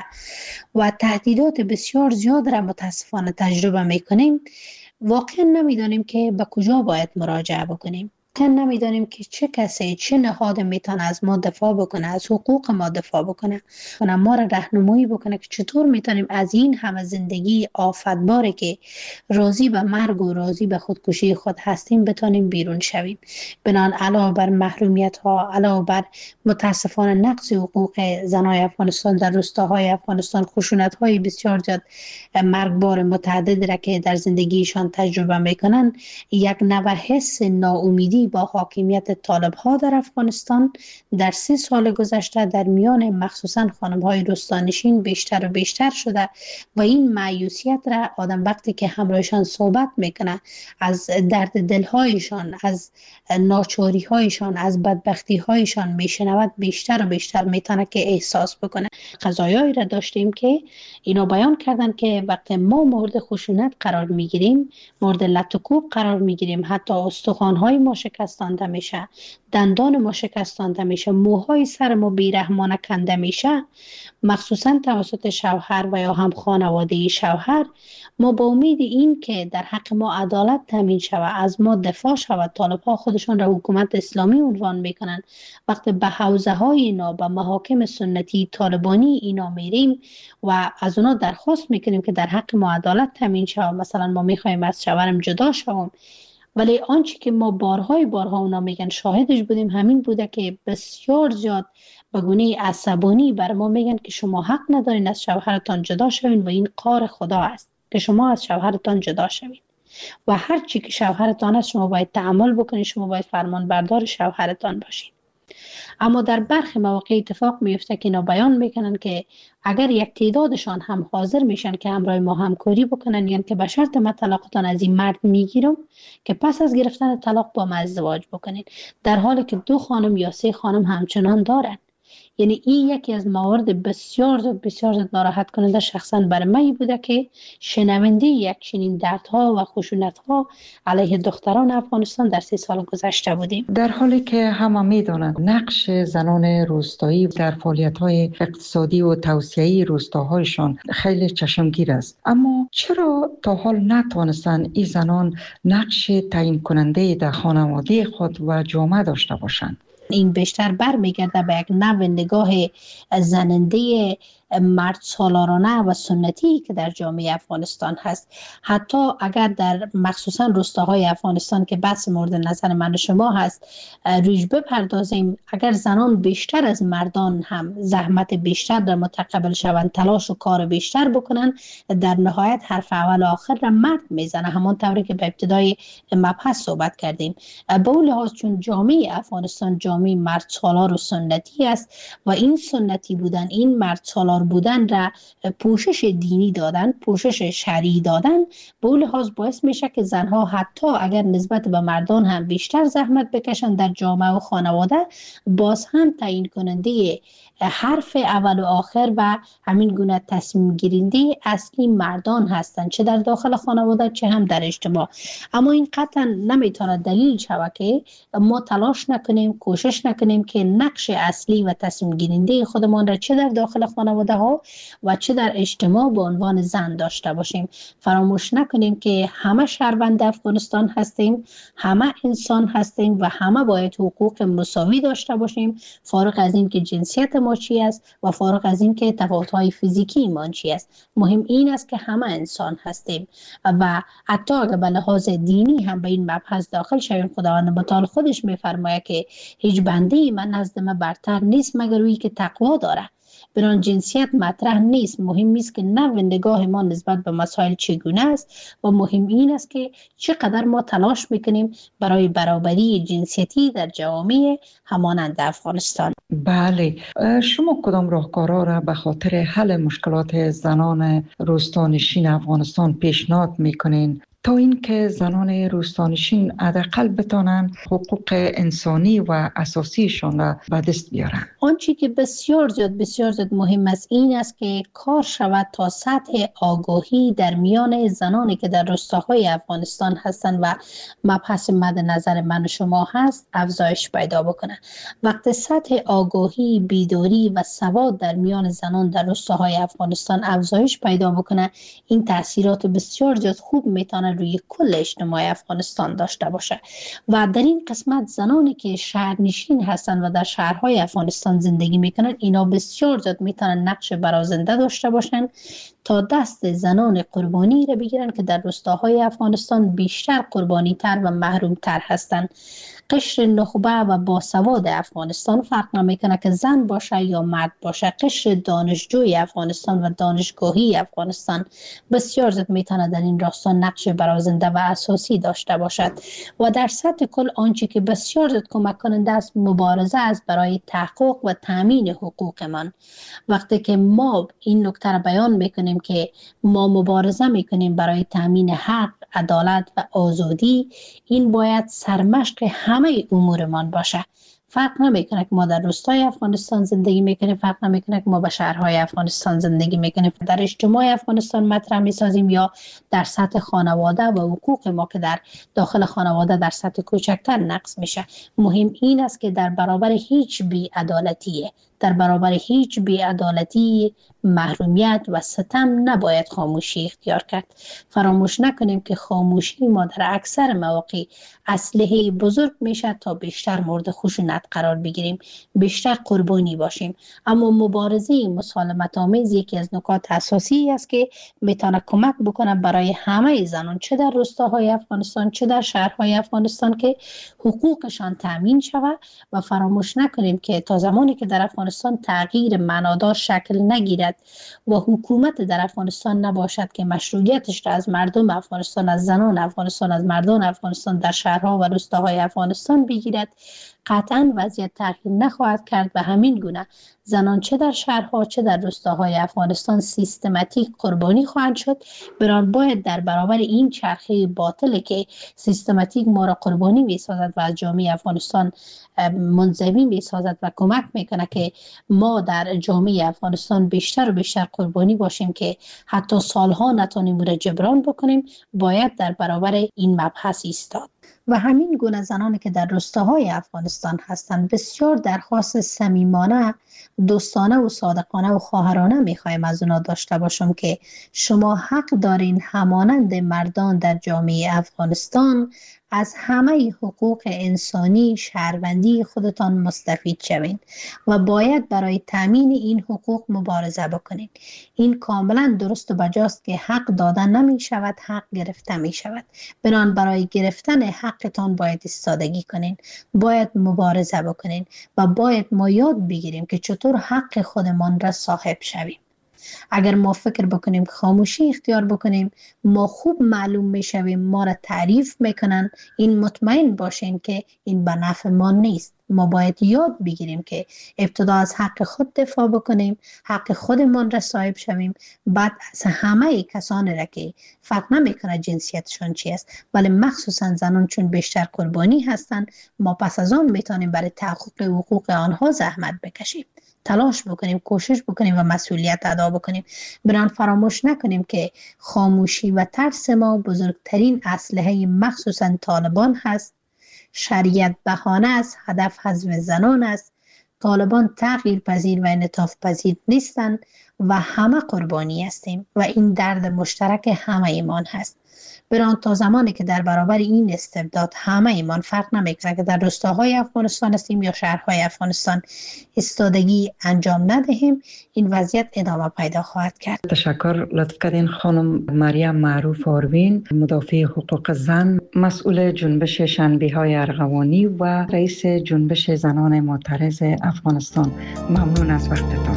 و تهدیدات بسیار زیاد را متاسفانه تجربه میکنیم، واقعا نمیدانیم که به کجا باید مراجعه بکنیم. نمیدانیم که چه کسی، چه نهاد میتونه از ما دفاع بکنه، از حقوق ما دفاع بکنه و ما را راهنمایی بکنه که چطور میتونیم از این همه زندگی آفتباره که راضی به مرگ و راضی به خودکشی خود هستیم بتونیم بیرون شویم. بنان علاوه بر محرومیت ها، علاوه بر متاسفانه نقض حقوق زنای افغانستان در روستاهای افغانستان، خشونت های بسیار زیاد مرگبار متعدد را که در زندگیشان تجربه میکنن، یک نوع حس ناامیدی با حاکمیت طالب ها در افغانستان در 3 سال گذشته در میان مخصوصا خانم های روستانشین بیشتر و بیشتر شده و این مایوسیت را آدم وقتی که همراهشان صحبت میکنه، از درد دلهایشان، از ناچاری هایشان، از بدبختی هایشان میشنود، بیشتر و بیشتر میتونه که احساس بکنه. قضایایی را داشتیم که اینا بیان کردن که وقتی ما مورد خشونت قرار میگیریم، مورد لطکوب قرار میگیریم، حتی استخوان های ما شکست شکستانده میشه، دندان ما شکستانده میشه، موهای سر ما بیرحمانه کنده میشه، مخصوصا توسط شوهر و یا هم خانواده شوهر، ما با امید این که در حق ما عدالت تامین شود، از ما دفاع شود، طالب‌ها خودشون را حکومت اسلامی عنوان میکنن، وقتی به حوزه های اینا، به محاکم سنتی طالبانی اینا میریم و از اونا درخواست میکنیم که در حق ما عدالت تامین شود، مثلا ما میخوایم از شوهرم جدا شوم، ولی آنچه که ما بارها اونا میگن شاهدش بودیم همین بوده که بسیار زیاد به گونه عصبانی بر ما میگن که شما حق ندارین از شوهرتان جدا شوین و این کار خدا است که شما از شوهرتان جدا شوین و هر چی که شوهرتان است شما باید تحمل بکنید، شما باید فرمان بردار شوهرتان باشید. اما در برخی مواقع اتفاق میفته که اینا بیان میکنن که اگر یک تعدادشان هم حاضر میشن که همراه ما همکاری بکنن، یعنی که به شرط من طلاقتان از این مرد میگیرم که پس از گرفتن طلاق با من ازدواج بکنین، در حالی که 2 خانم یا 3 خانم همچنان دارن. یعنی این یکی از موارد بسیار ناراحت کننده شخصا برای من بوده که شنونده یک چنین دردها و خشونت‌ها علیه دختران افغانستان در 3 سال گذشته بودیم. در حالی که همه می‌دانند نقش زنان روستایی در فعالیت‌های اقتصادی و توسعه‌ای روستاهایشان خیلی چشمگیر است، اما چرا تا حال نتوانستند این زنان نقش تعیین کننده در خانواده خود و جامعه داشته باشند؟ این بیشتر برمیگرده به یک نوع نگاه زننده مرد سالارانه و سنتی که در جامعه افغانستان هست. حتی اگر در مخصوصا روستاهای افغانستان که بحث مورد نظر من و شما هست رویش بپردازیم، اگر زنان بیشتر از مردان هم زحمت بیشتر در متقابل شوند، تلاش و کار بیشتر بکنن، در نهایت حرف اول و آخر را مرد میزنه، همون طوری که به ابتدای مبحث صحبت کردیم. به اون لحاظ چون جامعه افغانستان جامعه مرد سالار و سنتی است و این سنتی بودن، این مرد سالار بودن را پوشش دینی دادن، پوشش شرعی دادن، به اون لحاظ باعث میشه که زنها حتی اگر نسبت به مردان هم بیشتر زحمت بکشن در جامعه و خانواده، باز هم تعیین کننده حرف اول و آخر و همین گونه تصمیم گیرنده اصلی مردان هستند، چه در داخل خانواده چه هم در اجتماع. اما این قطعا نمیتونه دلیل شود که ما تلاش نکنیم، کوشش نکنیم که نقش اصلی و تصمیم گیرنده خودمان را چه در داخل خانواده ها و چه در اجتماع به عنوان زن داشته باشیم. فراموش نکنیم که همه شهروند افغانستان هستیم، همه انسان هستیم و همه باید حقوق مساوی داشته باشیم، فارغ از این که جنسیت ما چی است و فارغ از این که تفاوت‌های فیزیکی ما چی است. مهم این است که همه انسان هستیم و حتی اگر به لحاظ دینی هم به این مبحث داخل شویم، خداوند متعال خودش می‌فرماید که هیچ بنده من نزد من برتر نیست مگر اویی که تقوا داره. بران جنسیت مطرح نیست، مهم است که نوع نگاه ما نسبت به مسائل چگونه است و مهم این است که چقدر ما تلاش میکنیم برای برابری جنسیتی در جوامع همانند افغانستان. بله، شما کدام راهکارها را به خاطر حل مشکلات زنان روستانشین افغانستان پیشنهاد میکنین تا اینکه زنان روستانشین حداقل بتانند حقوق انسانی و اساسیشان را به دست بیارند؟ آنچه که بسیار زیاد مهم است این است که کار شود تا سطح آگاهی در میان زنانی که در روستاهای افغانستان هستند و مبحث مد نظر من و شما هست افزایش پیدا بکنه. وقتی سطح آگاهی، بیداری و سواد در میان زنان در روستاهای افغانستان افزایش پیدا بکنه، این تاثیرات بسیار زیاد خوب میتونه روی کل اجتماع افغانستان داشته باشه. و در این قسمت زنانی که شهرنشین هستند و در شهرهای افغانستان زندگی میکنن، اینا بسیار زیاد میتونن نقش برازنده داشته باشن تا دست زنان قربانی را بگیرن که در روستاهای افغانستان بیشتر قربانی تر و محروم تر هستند. قشر نخبه و باسواد افغانستان فرق نمیکنه که زن باشه یا مرد باشه. قشر دانشجوی افغانستان و دانشگاهی افغانستان بسیار زیاد میتونه در این راستا نقش برازنده و اساسی داشته باشد و در سطح کل آنچه که بسیار زیاد کمک کننده است مبارزه است برای تحقق و تامین حقوق من. وقتی که ما این نکته را بیان میکنیم که ما مبارزه میکنیم برای تامین حق، عدالت و آزادی، این باید سرمشق همه امورمان باشه. فرق نمیکنه که ما در روستای افغانستان زندگی میکنیم، فرق نمیکنه که ما به شهرهای افغانستان زندگی میکنیم، در اجتماع افغانستان مطرح میسازیم یا در سطح خانواده و حقوق ما که در داخل خانواده در سطح کوچکتر نقض میشه. مهم این است که در برابر هیچ بی‌عدالتی، در برابر هیچ بی‌عدالتی، محرومیت و ستم نباید خاموشی اختیار کرد. فراموش نکنیم که خاموشی ما در اکثر مواقع اسلحه بزرگ میشه تا بیشتر مورد خشونت قرار بگیریم، بیشتر قربانی باشیم. اما مبارزه مسالمت آمیز یکی از نکات اساسی است که میتونه کمک بکنه برای همه زنان، چه در روستاهای افغانستان چه در شهرهای افغانستان، که حقوقشان تامین شود. و فراموش نکنیم که تا زمانی که در افغانستان تغییر معنادار شکل نگیرد و حکومت در افغانستان نباشد که مشروعیتش را از مردم افغانستان، از زنان افغانستان، از مردان افغانستان در شهرها و روستاهای افغانستان بگیرد، قطعا وضعیت تغییر نخواهد کرد و همین گونه زنان چه در شهرها چه در روستاهای افغانستان سیستماتیک قربانی خواهند شد. بران باید در برابر این چرخه باطل که سیستماتیک ما را قربانی می‌سازد و از جامعه افغانستان منزوی می‌سازد و کمک میکنه که ما در جامعه افغانستان بیشتر و بیشتر قربانی باشیم که حتی سالها نتونیم را جبران بکنیم، باید در برابر این مبحث ایستاد. و همین گونه زنانی که در روستاهای افغانستان هستند بسیار درخواست صمیمانه، دوستانه و صادقانه و خواهرانه میخوایم از اونا داشته باشم که شما حق دارین همانند مردان در جامعه افغانستان از همه حقوق انسانی شهروندی خودتان مستفید شوین و باید برای تامین این حقوق مبارزه بکنین. این کاملا درست و بجاست که حق دادن نمی شود، حق گرفته می شود. بنان برای گرفتن حقتان باید ایستادگی کنین، باید مبارزه بکنین و باید ما یاد بگیریم که چطور حق خودمان را صاحب شویم. اگر ما فکر بکنیم خاموشی اختیار بکنیم، ما خوب معلوم میشویم، ما را تعریف میکنن، این مطمئن باشین که این به نفع ما نیست. ما باید یاد بگیریم که ابتدا از حق خود دفاع بکنیم، حق خودمان را صاحب شویم، بعد از همه کسانی را که فرق نمیکنه جنسیتشون چی است، ولی مخصوصا زنان چون بیشتر قربانی هستند، ما پس از آن میتونیم برای تحقق حقوق آنها زحمت بکشیم، تلاش بکنیم، کوشش بکنیم و مسئولیت ادا بکنیم. بران فراموش نکنیم که خاموشی و ترس ما بزرگترین اسلحه مخصوصا طالبان هست. شریعت بهانه است، هدف حذف زنان است. طالبان تغییر پذیر و انعطاف پذیر نیستند و همه قربانی هستیم و این درد مشترک همه ایمان هست. بران تا زمانی که در برابر این استبداد همه ایمان فرق نمیکنه که در روستاهای افغانستان هستیم یا شهرهای افغانستان ایستادگی انجام ندهیم، این وضعیت ادامه پیدا خواهد کرد. تشکر. لطف کردین خانم مریم معروف آروین، مدافع حقوق زن، مسئول جنبش شنبه‌های ارغوانی و رئیس جنبش زنان معترض افغانستان. ممنون از وقتتان.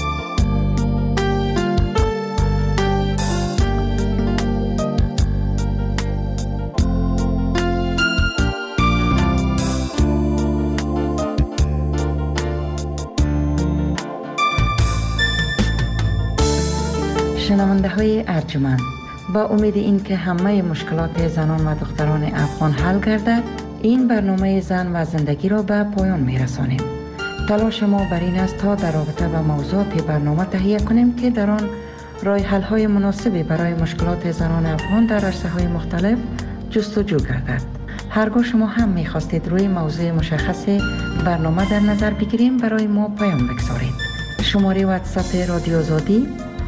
شنونده های ارجمند، با امید این که همه مشکلات زنان و دختران افغان حل گردد، این برنامه زن و زندگی را به پایان می رسانیم. تلاش ما بر این است تا در رابطه با موضوعات برنامه تهیه کنیم که در آن راه حل های مناسبی برای مشکلات زنان افغان در عرصه های مختلف جستجو گردد. هرگاه شما هم می خواستید روی موضوع مشخص برنامه در نظر بگیریم، برای ما پیام بگذارید. شماره واتساپ رادیو آزادی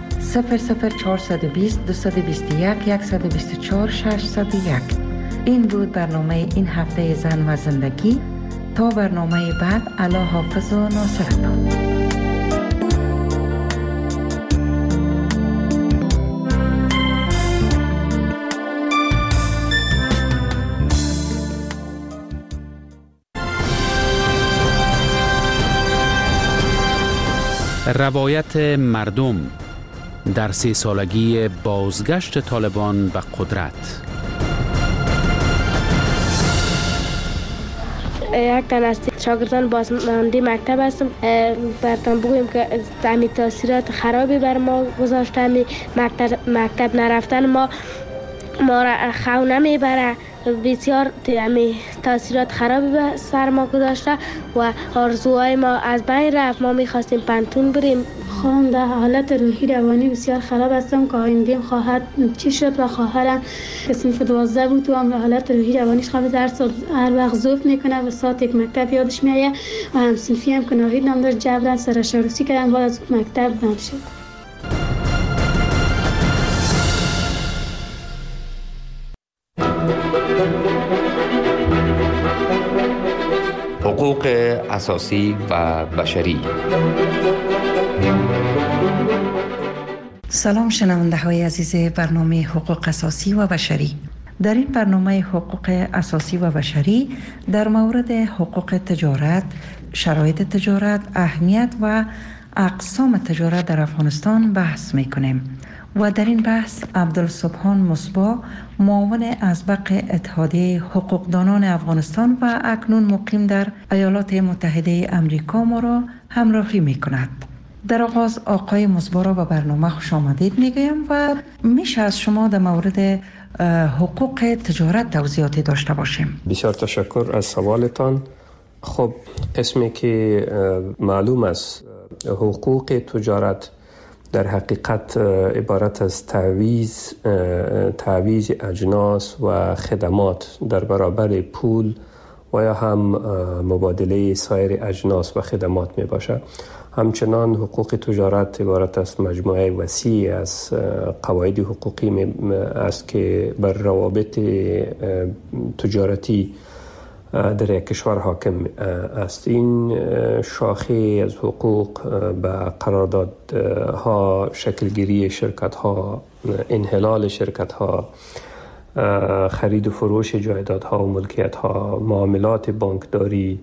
00420 221 124 601. این بود برنامه این هفته زن و زندگی. تا برنامه بعد، الله حافظ و ناصرتان. روایت مردم در 3 سالگی بازگشت طالبان به قدرت. یک تن از شاگردان بازمانده مکتب هستم. براتون بگویم که همین تاثیرات خرابی بر ما گذاشته. مکتب نرفتن ما را خو نمیبره بسیار تاثیرات خرابی به سر ما گذاشته و آرزوهای ما از بین رفت. ما میخواستیم پنتون بریم. خانم در حالت روحی روانی بسیار خراب هستم که آیندیم خواهد چی شد و خواهرم که صنف 12 بود و هم حالت روحی روانیش خواهد هر وقت ضعف میکنه و ساعت یک مکتب یادش میایه و هم صنفی هم که ناهید نام داشت جبران سرش عروسی کردن بعد از مکتب بند شد. حقوق اساسی و بشری. سلام شنونده های عزیز برنامه حقوق اساسی و بشری. در این برنامه حقوق اساسی و بشری در مورد حقوق تجارت، شرایط تجارت، اهمیت و اقسام تجارت در افغانستان بحث میکنیم و در این بحث عبدالسبحان مصباح، معاون اسبق اتحادیه حقوقدانان افغانستان و اکنون مقیم در ایالات متحده امریکا ما را همراهی میکند. در آغاز آقای مصباح را به برنامه خوش آمدید میگویم و میشه از شما در مورد حقوق تجارت توضیحاتی داشته باشیم. بسیار تشکر از سوالتان. خب قسمی که معلوم است حقوق تجارت در حقیقت عبارت از تعویض اجناس و خدمات در برابر پول و یا هم مبادله سایر اجناس و خدمات می باشد. همچنان حقوق تجارت عبارت است مجموعه وسیع از قواعد حقوقی است که بر روابط تجارتی در یک کشور حاکم است. این شاخه از حقوق به قراردادها، شکلگیری شرکت‌ها، انحلال شرکت‌ها، خرید و فروش جایدادها و ملکیت‌ها، معاملات بانکداری،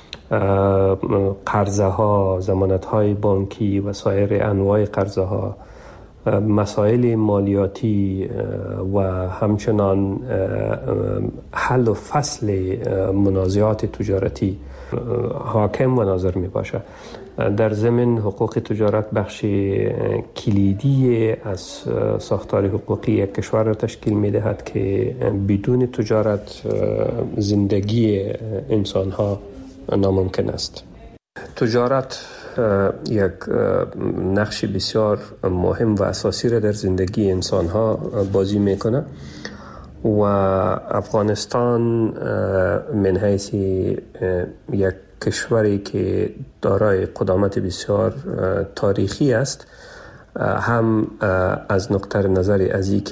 قرضه ها، ضمانت های بانکی و سایر انواع قرضه ها، مسائل مالیاتی و همچنان حل و فصل منازعات تجارتی حاکم و ناظر می باشد. در ضمن حقوق تجارت بخش کلیدی از ساختار حقوقی یک کشور را تشکیل می دهد که بدون تجارت زندگی انسان ها ناممکن است. تجارت یک نقش بسیار مهم و اساسی را در زندگی انسان ها بازی میکنه و افغانستان من حیث یک کشوری که دارای قدامت بسیار تاریخی است، هم از نقطه نظر از این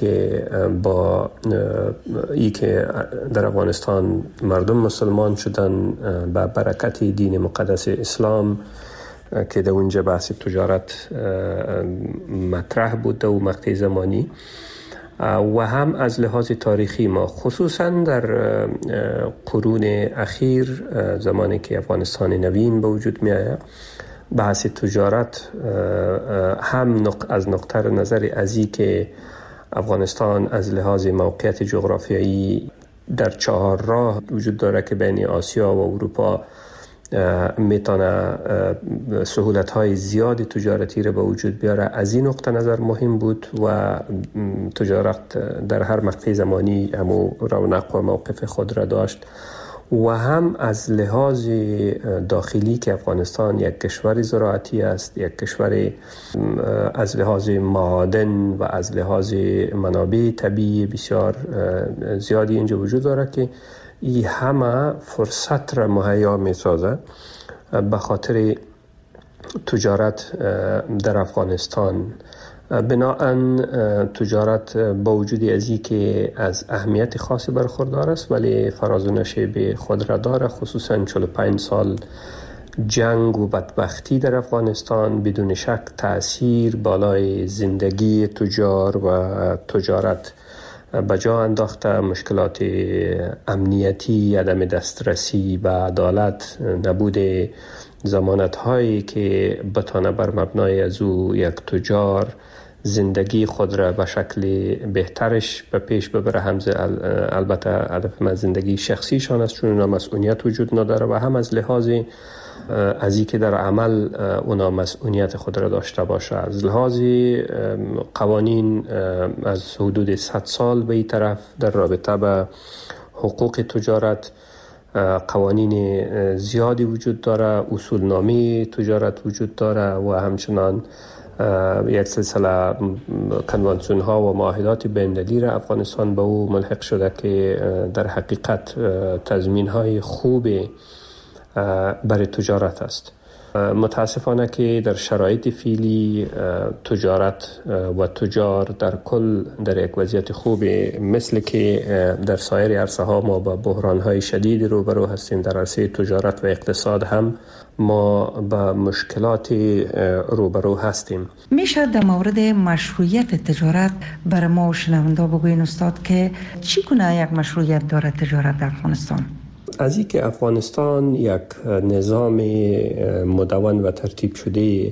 که در افغانستان مردم مسلمان شدن به برکت دین مقدس اسلام که در اونجا بحث تجارت مطرح بود و مقطع زمانی، و هم از لحاظ تاریخی ما خصوصا در قرون اخیر زمانی که افغانستان نوین به وجود می آید، بحث تجارت هم از نقطه نظر ازی که افغانستان از لحاظ موقعیت جغرافیایی در 4 راه وجود داره که بین آسیا و اروپا میتونه سهولت‌های زیاد تجارتی را به وجود بیاره. از این نقطه نظر مهم بود و تجارت در هر مقطع زمانی همو رونق و موقف خود را داشت، و هم از لحاظ داخلی که افغانستان یک کشور زراعتی است، یک کشور از لحاظ معادن و از لحاظ منابع طبیعی بسیار زیادی اینجا وجود داره که این همه فرصت را مهیا می سازه به خاطر تجارت در افغانستان. بناهن تجارت با وجود ازی که از اهمیت خاصی برخوردار است ولی فراز و نشیب خود را داره، خصوصا 45 سال جنگ و بدبختی در افغانستان بدون شک تأثیر بالای زندگی تجار و تجارت به جا انداخته. مشکلات امنیتی، عدم دسترسی به عدالت، نبود ضمانت هایی که بتانه بر مبنای از او یک تجار زندگی خود را به شکل بهترش به پیش ببره. البته هدف من زندگی شخصیشان است چون اونا مسئولیت وجود نداره و هم از لحاظ از اینکه در عمل اونا مسئولیت خود را داشته باشه. از لحاظ قوانین از حدود 100 سال به این طرف در رابطه به حقوق تجارت، قوانین زیادی وجود داره، اصولنامه تجارت وجود داره و همچنان یک سلسله کنوانسیون ها و معاهدات بین‌المللی را افغانستان به او ملحق شده که در حقیقت تضمین های خوب برای تجارت است. متاسفانه که در شرایط فعلی تجارت و تجار در کل در یک وضعیت خوب، مثل که در سایر عرصه ها ما با بحران های شدید روبرو هستیم. در عرصه تجارت و اقتصاد هم ما با مشکلات روبرو هستیم. میشه در مورد مشروعیت تجارت برای ما و شنونده بگوین استاد که چی گونه یک مشروعیت داره تجارت در افغانستان؟ از این که افغانستان یک نظام مدون و ترتیب شده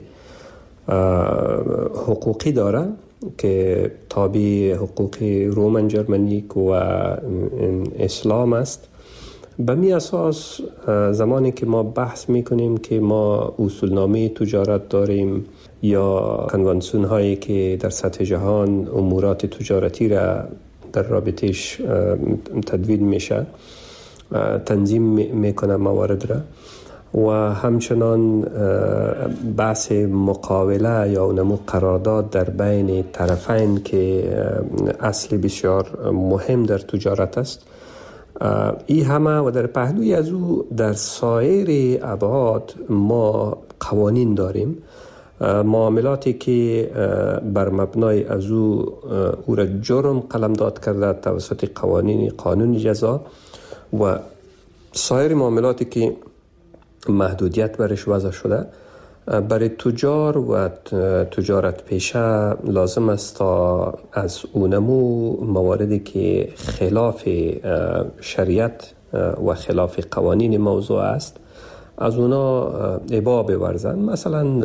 حقوقی داره که تابع حقوق رومن جرمنیک و اسلام است، به می اساس زمانی که ما بحث میکنیم که ما اصولنامه تجارت داریم یا کنوانسیون هایی که در سطح جهان امورات تجارتی را در رابطهش تدوین میشه، تنظیم میکنه موارد را، و همچنان بحث مقاوله یا اونمو قرارداد در بین طرفین که اصل بسیار مهم در تجارت است. این همه و در پهلوی از او در سایر ابعاد ما قوانین داریم، معاملاتی که بر مبنای از او را جرم قلمداد کرده توسط قانون جزا، و سایر معاملاتی که محدودیت برش وضع شده. برای تجار و تجارت پیشه لازم است تا از اونمو مواردی که خلاف شریعت و خلاف قوانین موضوع است از اونا ابا بورزن. مثلا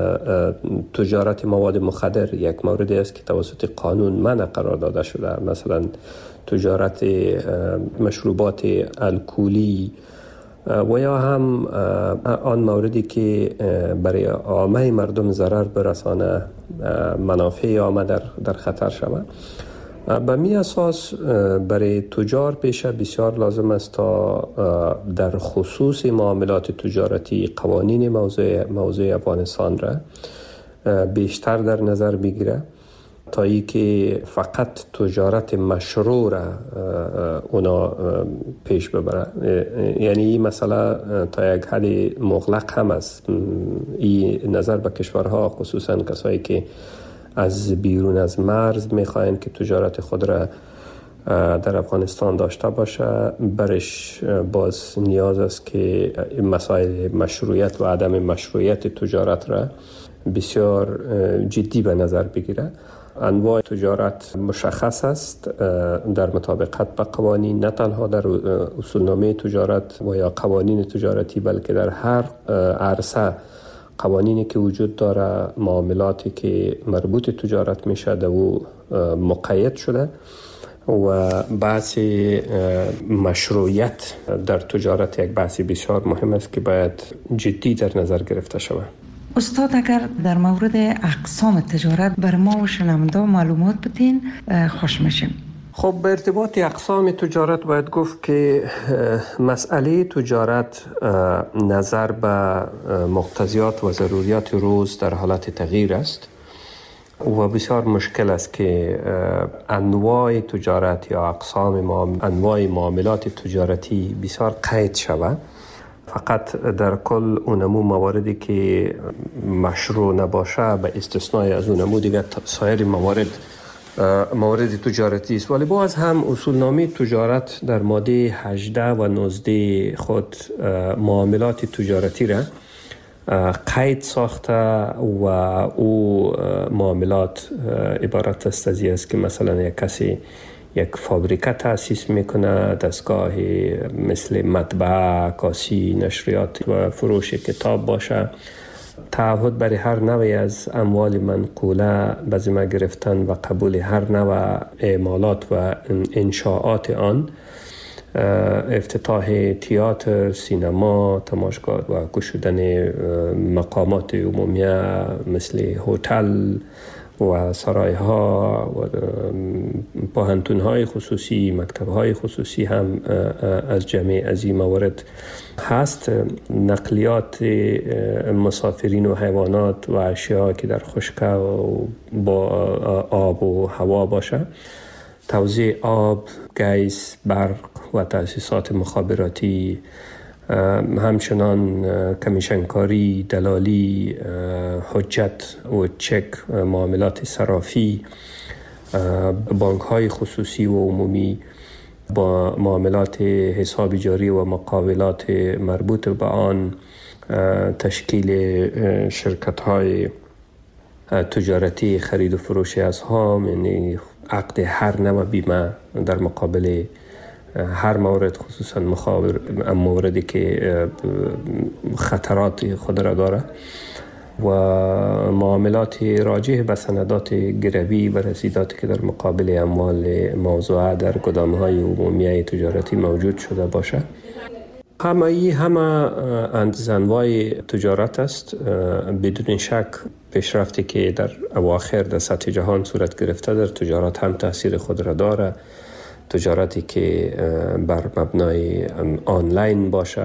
تجارت مواد مخدر یک موردی است که توسط قانون منع قرار داده شده. مثلا تجارت مشروبات الکلی و یا هم آن موردی که برای عامه مردم ضرر برسانه، منافع عامه در خطر شود. به می اساس برای تجار پیشه بسیار لازم است تا در خصوص معاملات تجارتی قوانین موضوع افغانستان را بیشتر در نظر بگیره تا ای که فقط تجارت مشروع را اونا پیش ببره. یعنی این مسئله تا یک حد مغلق هم است. این نظر به کشورها، خصوصا کسایی که از بیرون از مرز میخواین که تجارت خود را در افغانستان داشته باشه، برش باز نیاز است که مسائل مشروعیت و عدم مشروعیت تجارت را بسیار جدی به نظر بگیره. انواع تجارت مشخص است در مطابقت به قوانین، نه تنها در اصولنامه تجارت و یا قوانین تجارتی، بلکه در هر عرصه قوانینی که وجود داره، معاملاتی که مربوط تجارت میشه در او مقید شده و بحث مشروعیت در تجارت یک بحث بسیار مهم است که باید جدی در نظر گرفته شود. استاد اگر در مورد اقسام تجارت بر ما و شنونده معلومات بدین خوش میشیم. خب به ارتباط اقسام تجارت باید گفت که مسئله تجارت نظر به مقتضیات و ضروریات روز در حالت تغییر است و بسیار مشکل است که انواع تجارت یا انواع معاملات تجارتی بسیار قید شود. فقط در کل اونمو مواردی که مشروع نباشه به استثنای از اونمو دیگه سایر موارد تجارتی است. ولی باز هم اصولنامه تجارت در ماده 18 و 19 خود معاملات تجارتی را قید ساخته و او معاملات عبارت است از این است که مثلا یک کسی یک فابریکه تأسیس میکنه، دستگاه مثل مطبعه، کاسی، نشریات و فروش کتاب باشه، تعهد برای هر نوعی از اموال منقوله به ذمه گرفتن و قبول هر نوع اعمالات و انشاءات آن، افتتاح تئاتر، سینما، تماشاگاه و گشودن مقامات عمومی مثل هتل و سرایها و پاهنتونهای خصوصی، مکتبهای خصوصی هم از جمعی از این موارد هست. نقلیات مسافرین و حیوانات و اشیاء که در خشک و با آب و هوا باشه، توزیع آب، گیس، برق و تأسیسات مخابراتی، همچنان کمیشنکاری، دلالی، حجت و چک، معاملات صرافی، بانک های خصوصی و عمومی با معاملات حساب جاری و مقاولات مربوط به آن، تشکیل شرکت های تجارتی خرید و فروش اسهام، یعنی عقد هر نوع بیمه در مقابل هر مورد، خصوصا موردی که خطرات خود را داره، و معاملات راجع به سندات گروی و رسیداتی که در مقابل اموال موضوعه در گدام‌های عمومی تجارتی موجود شده باشه. همه انواع تجارت است. بدون شک پیشرفتی که در اواخر در سطح جهان صورت گرفته در تجارت هم تاثیر خود را داره. تجارتی که بر مبنای آنلاین باشه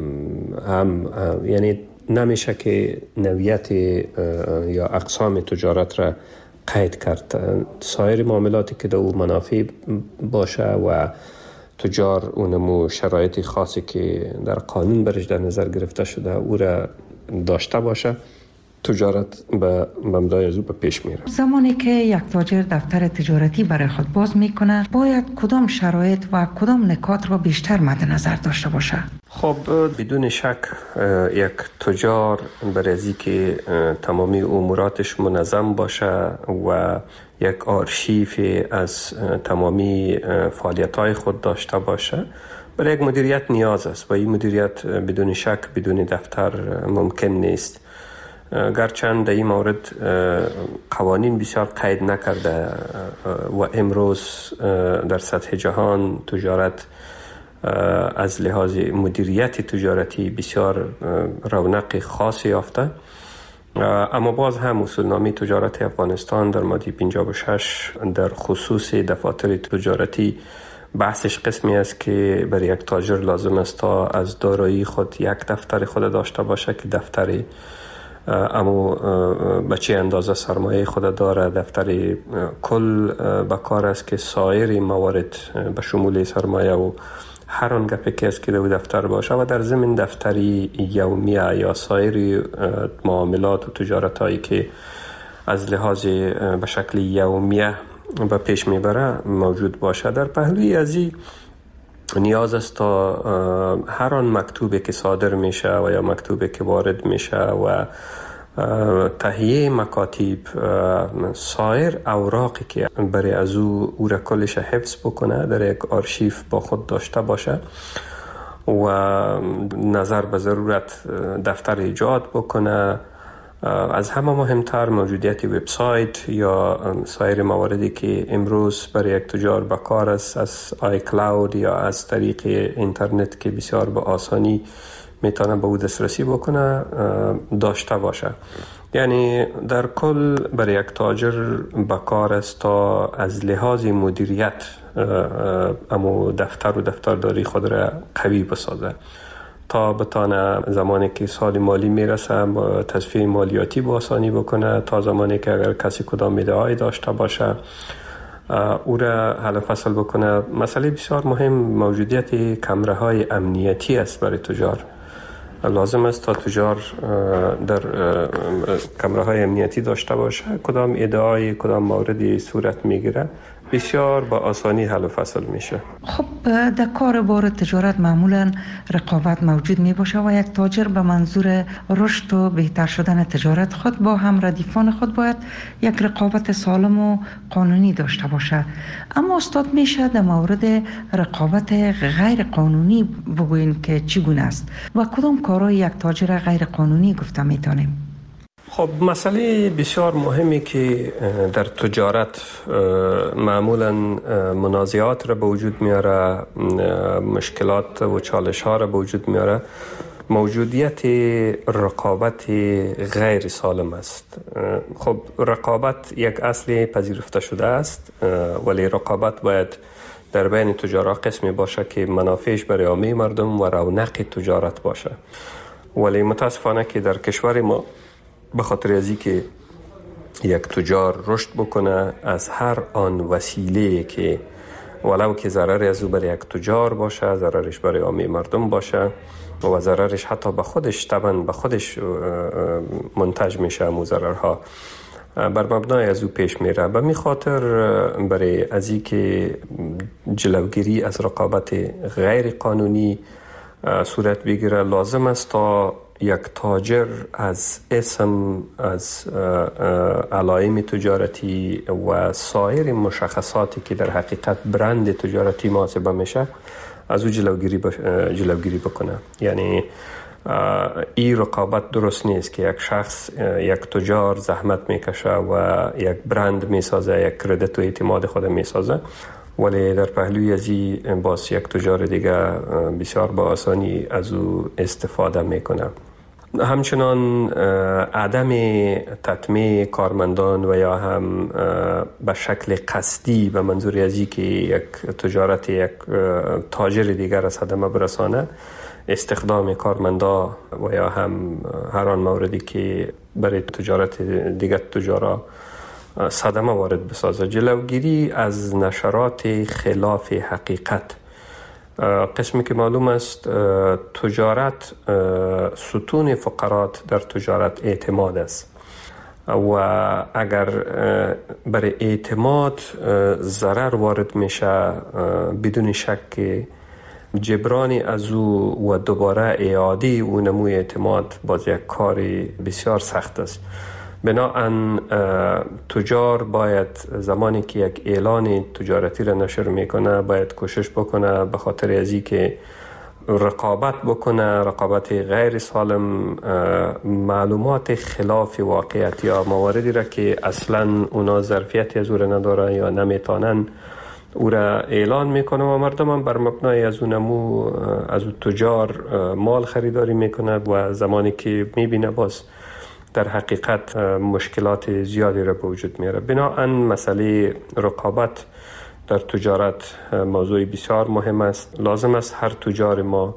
هم یعنی نمیشه که نوعیت یا اقسام تجارت را قید کرد. سایر معاملاتی که در او منافع باشه و تجار اونمو شرایط خاصی که در قانون برش در نظر گرفته شده او را داشته باشه، تجارت به مبنای از او به پیش میره. زمانی که یک تاجر دفتر تجارتی برای خود باز میکنه، باید کدام شرایط و کدام نکات را بیشتر مد نظر داشته باشه؟ خب بدون شک یک تجار برای که تمامی اموراتش منظم باشه و یک آرشیف از تمامی فعالیت‌های خود داشته باشه، برای یک مدیریت نیاز است و این مدیریت بدون شک بدون دفتر ممکن نیست. گرچند در این مورد قوانین بسیار قید نکرده و امروز در سطح جهان تجارت از لحاظ مدیریت تجارتی بسیار رونق خاصی یافته، اما باز هم اصولنامه تجارت افغانستان در ماده 56 در خصوص دفاتر تجارتی بحثش قسمی است که برای یک تاجر لازم است تا از دارایی خود یک دفتر خود داشته باشه که دفتر اما به چه اندازه سرمایه خود داره، دفتر کل به کار است که سایر موارد به شمول سرمایه و هر آن گپی که است که در دفتر باشه و در ضمن دفتری یومیه یا سایر معاملات و تجارت هایی که از لحاظ به شکل یومیه به پیش میبره موجود باشه. در پهلوی از این نیاز است تا هر آن مکتوبی که صادر میشه و یا مکتوبی که وارد میشه و تهیه مکاتب سایر اوراقی که برای از او را کلش حفظ بکنه در یک آرشیف با خود داشته باشه و نظر به ضرورت دفتر ایجاد بکنه. از همه مهمتر موجودیت وبسایت یا سایر مواردی که امروز برای یک تجار به کار است، از آی کلاود یا از طریق اینترنت که بسیار به آسانی میتونه به او دسترسی بکنه داشته باشه. یعنی در کل برای یک تاجر به کار است تا از لحاظ مدیریت اما دفتر و دفترداری خود را قوی بسازه تا بتانه زمانی که سال مالی میرسه با تصفیه مالیاتی با آسانی بکنه، تا زمانی که اگر کسی کدام میده‌ای داشته باشه او را حل فصل بکنه. مسئله بسیار مهم موجودیت کمره های امنیتی است برای تجار. لازم است تا تجار در کمره های امنیتی داشته باشه. کدام ادعای کدام موردی صورت میگیره بسیار با آسانی حل و فصل میشه. خب در کار بار تجارت معمولا رقابت موجود می باشه و یک تاجر به منظور رشد و بهتر شدن تجارت خود با هم ردیفان خود باید یک رقابت سالم و قانونی داشته باشه. اما استاد میشه در مورد رقابت غیر قانونی بگوین که چگونه است و کدام کارهای یک تاجر غیر قانونی گفته میتونیم؟ خب مسئله بسیار مهمی که در تجارت معمولا منازعات را به وجود میاره، مشکلات و چالش ها را به وجود میاره، موجودیت رقابت غیر سالم است. خب رقابت یک اصل پذیرفته شده است، ولی رقابت باید در بین تجارا قسمی باشه که منافعش برای عامه مردم و رونق تجارت باشه. ولی متاسفانه که در کشور ما به خاطر ازی که یک تجار رشد بکنه از هر آن وسیله که ولو که ضرر از او برای یک تجار باشه، ضررش برای عامه مردم باشه و ضررش حتی به خودش طبعا به خودش منتج میشه، مو ضررها بر مبنای از او پیش میره. به می خاطر برای ازی که جلوگیری از رقابت غیر قانونی صورت بگیره، لازم است تا یک تاجر از اسم، از علائم تجارتی و سایر مشخصاتی که در حقیقت برند تجارتی محاسبه میشه از او جلوگیری بکنه. یعنی این رقابت درست نیست که یک شخص، یک تجار زحمت میکشه و یک برند میسازه، یک کردیت و اعتماد خود میسازه، ولی در پهلوی ازی باز یک تجار دیگه بسیار با آسانی از او استفاده میکنه. همچنان عدم تطمیع کارمندان و یا هم به شکل قصدی به منظور ازی که یک تجارت یک تاجر دیگر از صدمه برسانه، استخدام کارمندا و یا هم هر آن موردی که برای تجارت دیگر تجارا صدمه وارد بسازه. جلوگیری از نشرات خلاف حقیقت. قسمی که معلوم است تجارت ستون فقرات در تجارت اعتماد است و اگر برای اعتماد ضرر وارد میشه بدون شک جبرانی از او و دوباره اعاده او نموی اعتماد باز یک کاری بسیار سخت است. بناهن تجار باید زمانی که یک اعلان تجارتی را نشر میکنه باید کوشش بکنه به خاطر ازی که رقابت بکنه، رقابت غیر سالم، معلومات خلاف واقعیت یا مواردی را که اصلا اونا ظرفیتی از او را نداره یا نمیتونن او را اعلان میکنه و مردم هم بر مبنای از اون نمو از اون تجار مال خریداری میکنه و زمانی که میبینه باز در حقیقت مشکلات زیادی را به وجود میاره. بناهن مسئله رقابت در تجارت موضوع بسیار مهم است. لازم است هر تجار ما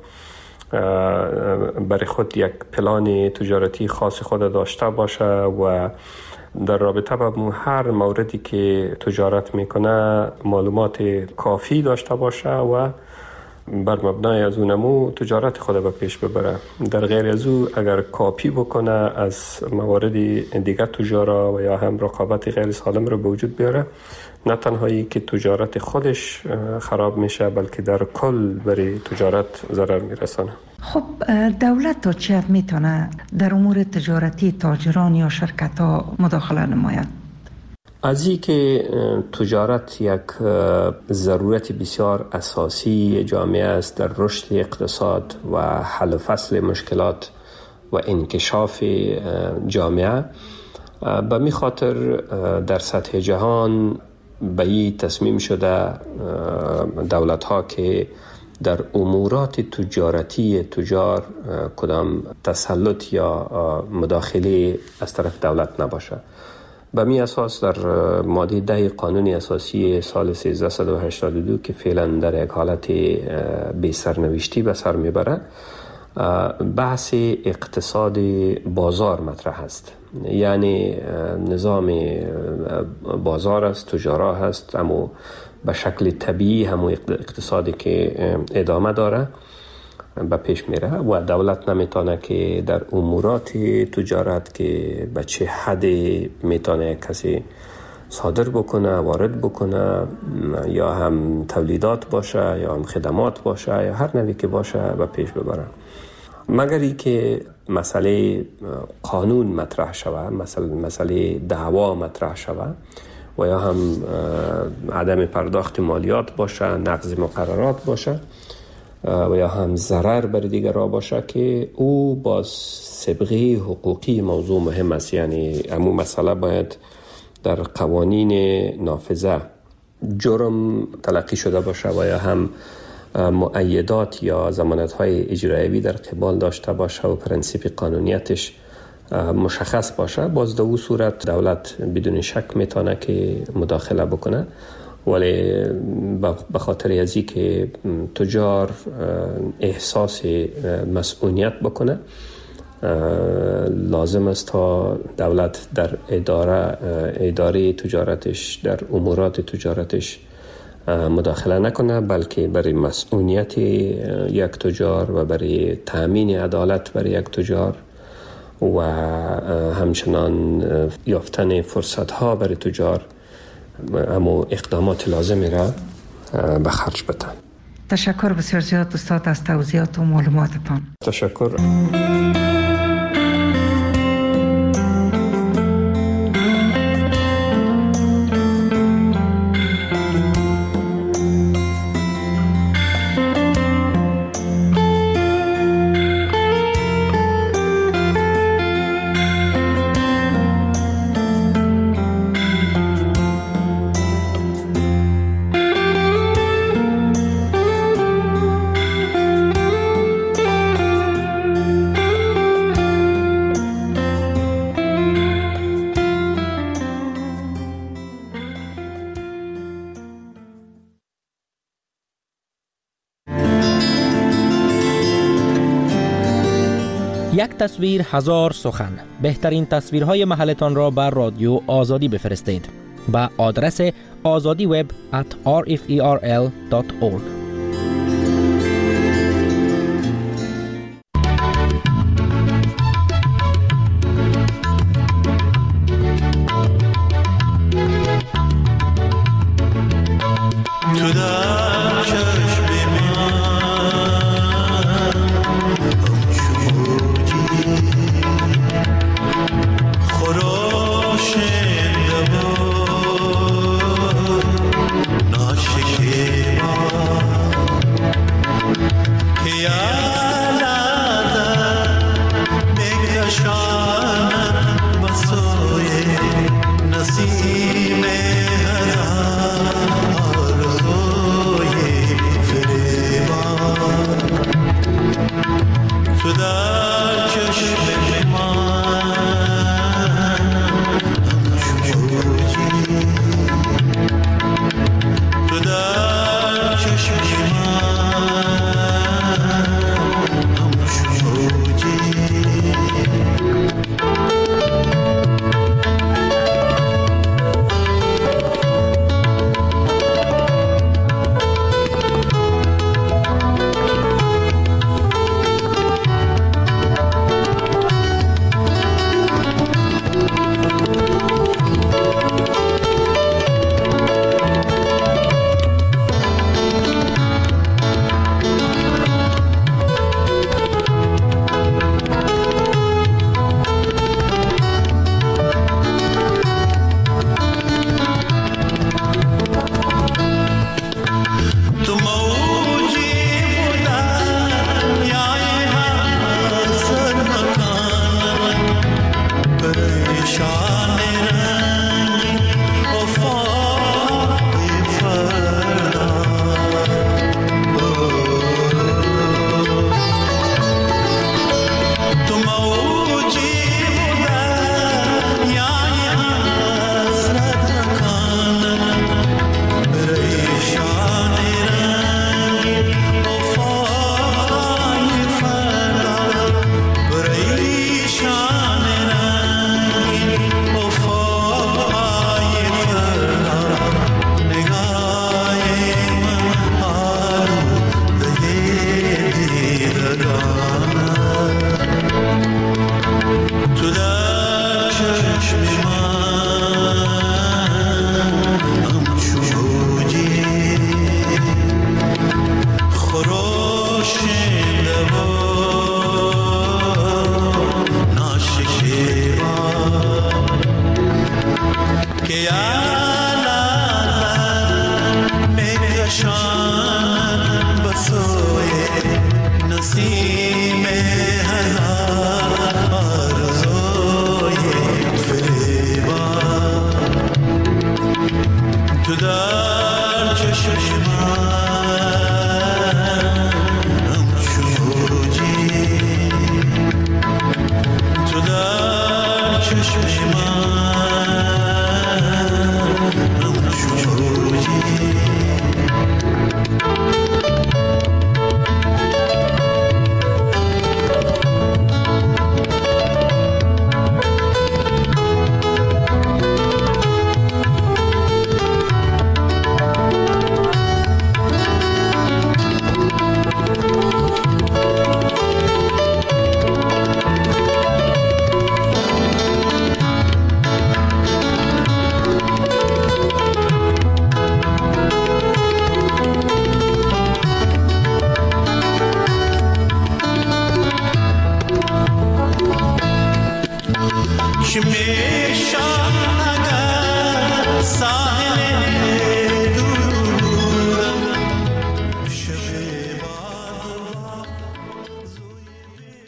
برای خود یک پلان تجارتی خاص خود داشته باشه و در رابطه با هر موردی که تجارت میکنه معلومات کافی داشته باشه و بر مبنای از اونمو تجارت خود به پیش ببره. در غیر از او اگر کاپی بکنه از موارد دیگر تجارا و یا هم رقابت غیر سالم رو به وجود بیاره، نه تنهایی که تجارت خودش خراب میشه بلکه در کل برای تجارت ضرر میرسانه. خب دولت تا چه حد میتونه در امور تجارتی تاجران یا شرکت ها مداخله نماید؟ از این که تجارت یک ضرورت بسیار اساسی جامعه است در رشد اقتصاد و حل و فصل مشکلات و انکشاف جامعه، به می خاطر در سطح جهان به این تصمیم شده دولت ها که در امورات تجارتی تجار کدام تسلط یا مداخله از طرف دولت نباشه. به می اساس در ماده 10 قانون اساسی سال 1382 که فعلا در یک حالت بی سرنوشتی به سر میبره، بحث اقتصاد بازار مطرح است. یعنی نظام بازار است، تجارا هست، اما به شکل طبیعی همون اقتصادی که ادامه داره به پیش میره و دولت نمیتونه که در امورات تجارت که به چه حد میتونه کسی صادر بکنه، وارد بکنه، یا هم تولیدات باشه یا هم خدمات باشه یا هر نوعی که باشه به پیش ببره، مگر ای که مسئله قانون مطرح شود، مسئله دعوا مطرح شود و یا هم عدم پرداخت مالیات باشه، نقض مقررات باشه و یا هم ضرر بر دیگران باشه که او با سابقه حقوقی موضوع مهم است. یعنی امو مسئله باید در قوانین نافذه جرم تلقی شده باشه و یا هم مؤیدات یا ضمانت‌های اجرایی در قبال داشته باشه و پرنسیپ قانونیتش مشخص باشه، باز در اون صورت دولت بدون شک میتونه که مداخله بکنه. ولی به خاطر ازی که تجار احساس مسئولیت بکنه، لازم است تا دولت در اداره تجارتش، در امورات تجارتش مداخله نکنه، بلکه برای مسئولیت یک تجار و برای تأمین عدالت برای یک تجار و همچنان یافتن فرصت ها برای تجار اما اقدامات لازمی را به خرج بده. تشکر بسیار زیاد استاد از توضیحات و معلوماتتان. تشکر. یک تصویر هزار سخن. بهترین تصویرهای محلتان را بر رادیو آزادی بفرستید به آدرس azadiweb@rferl.org. خدا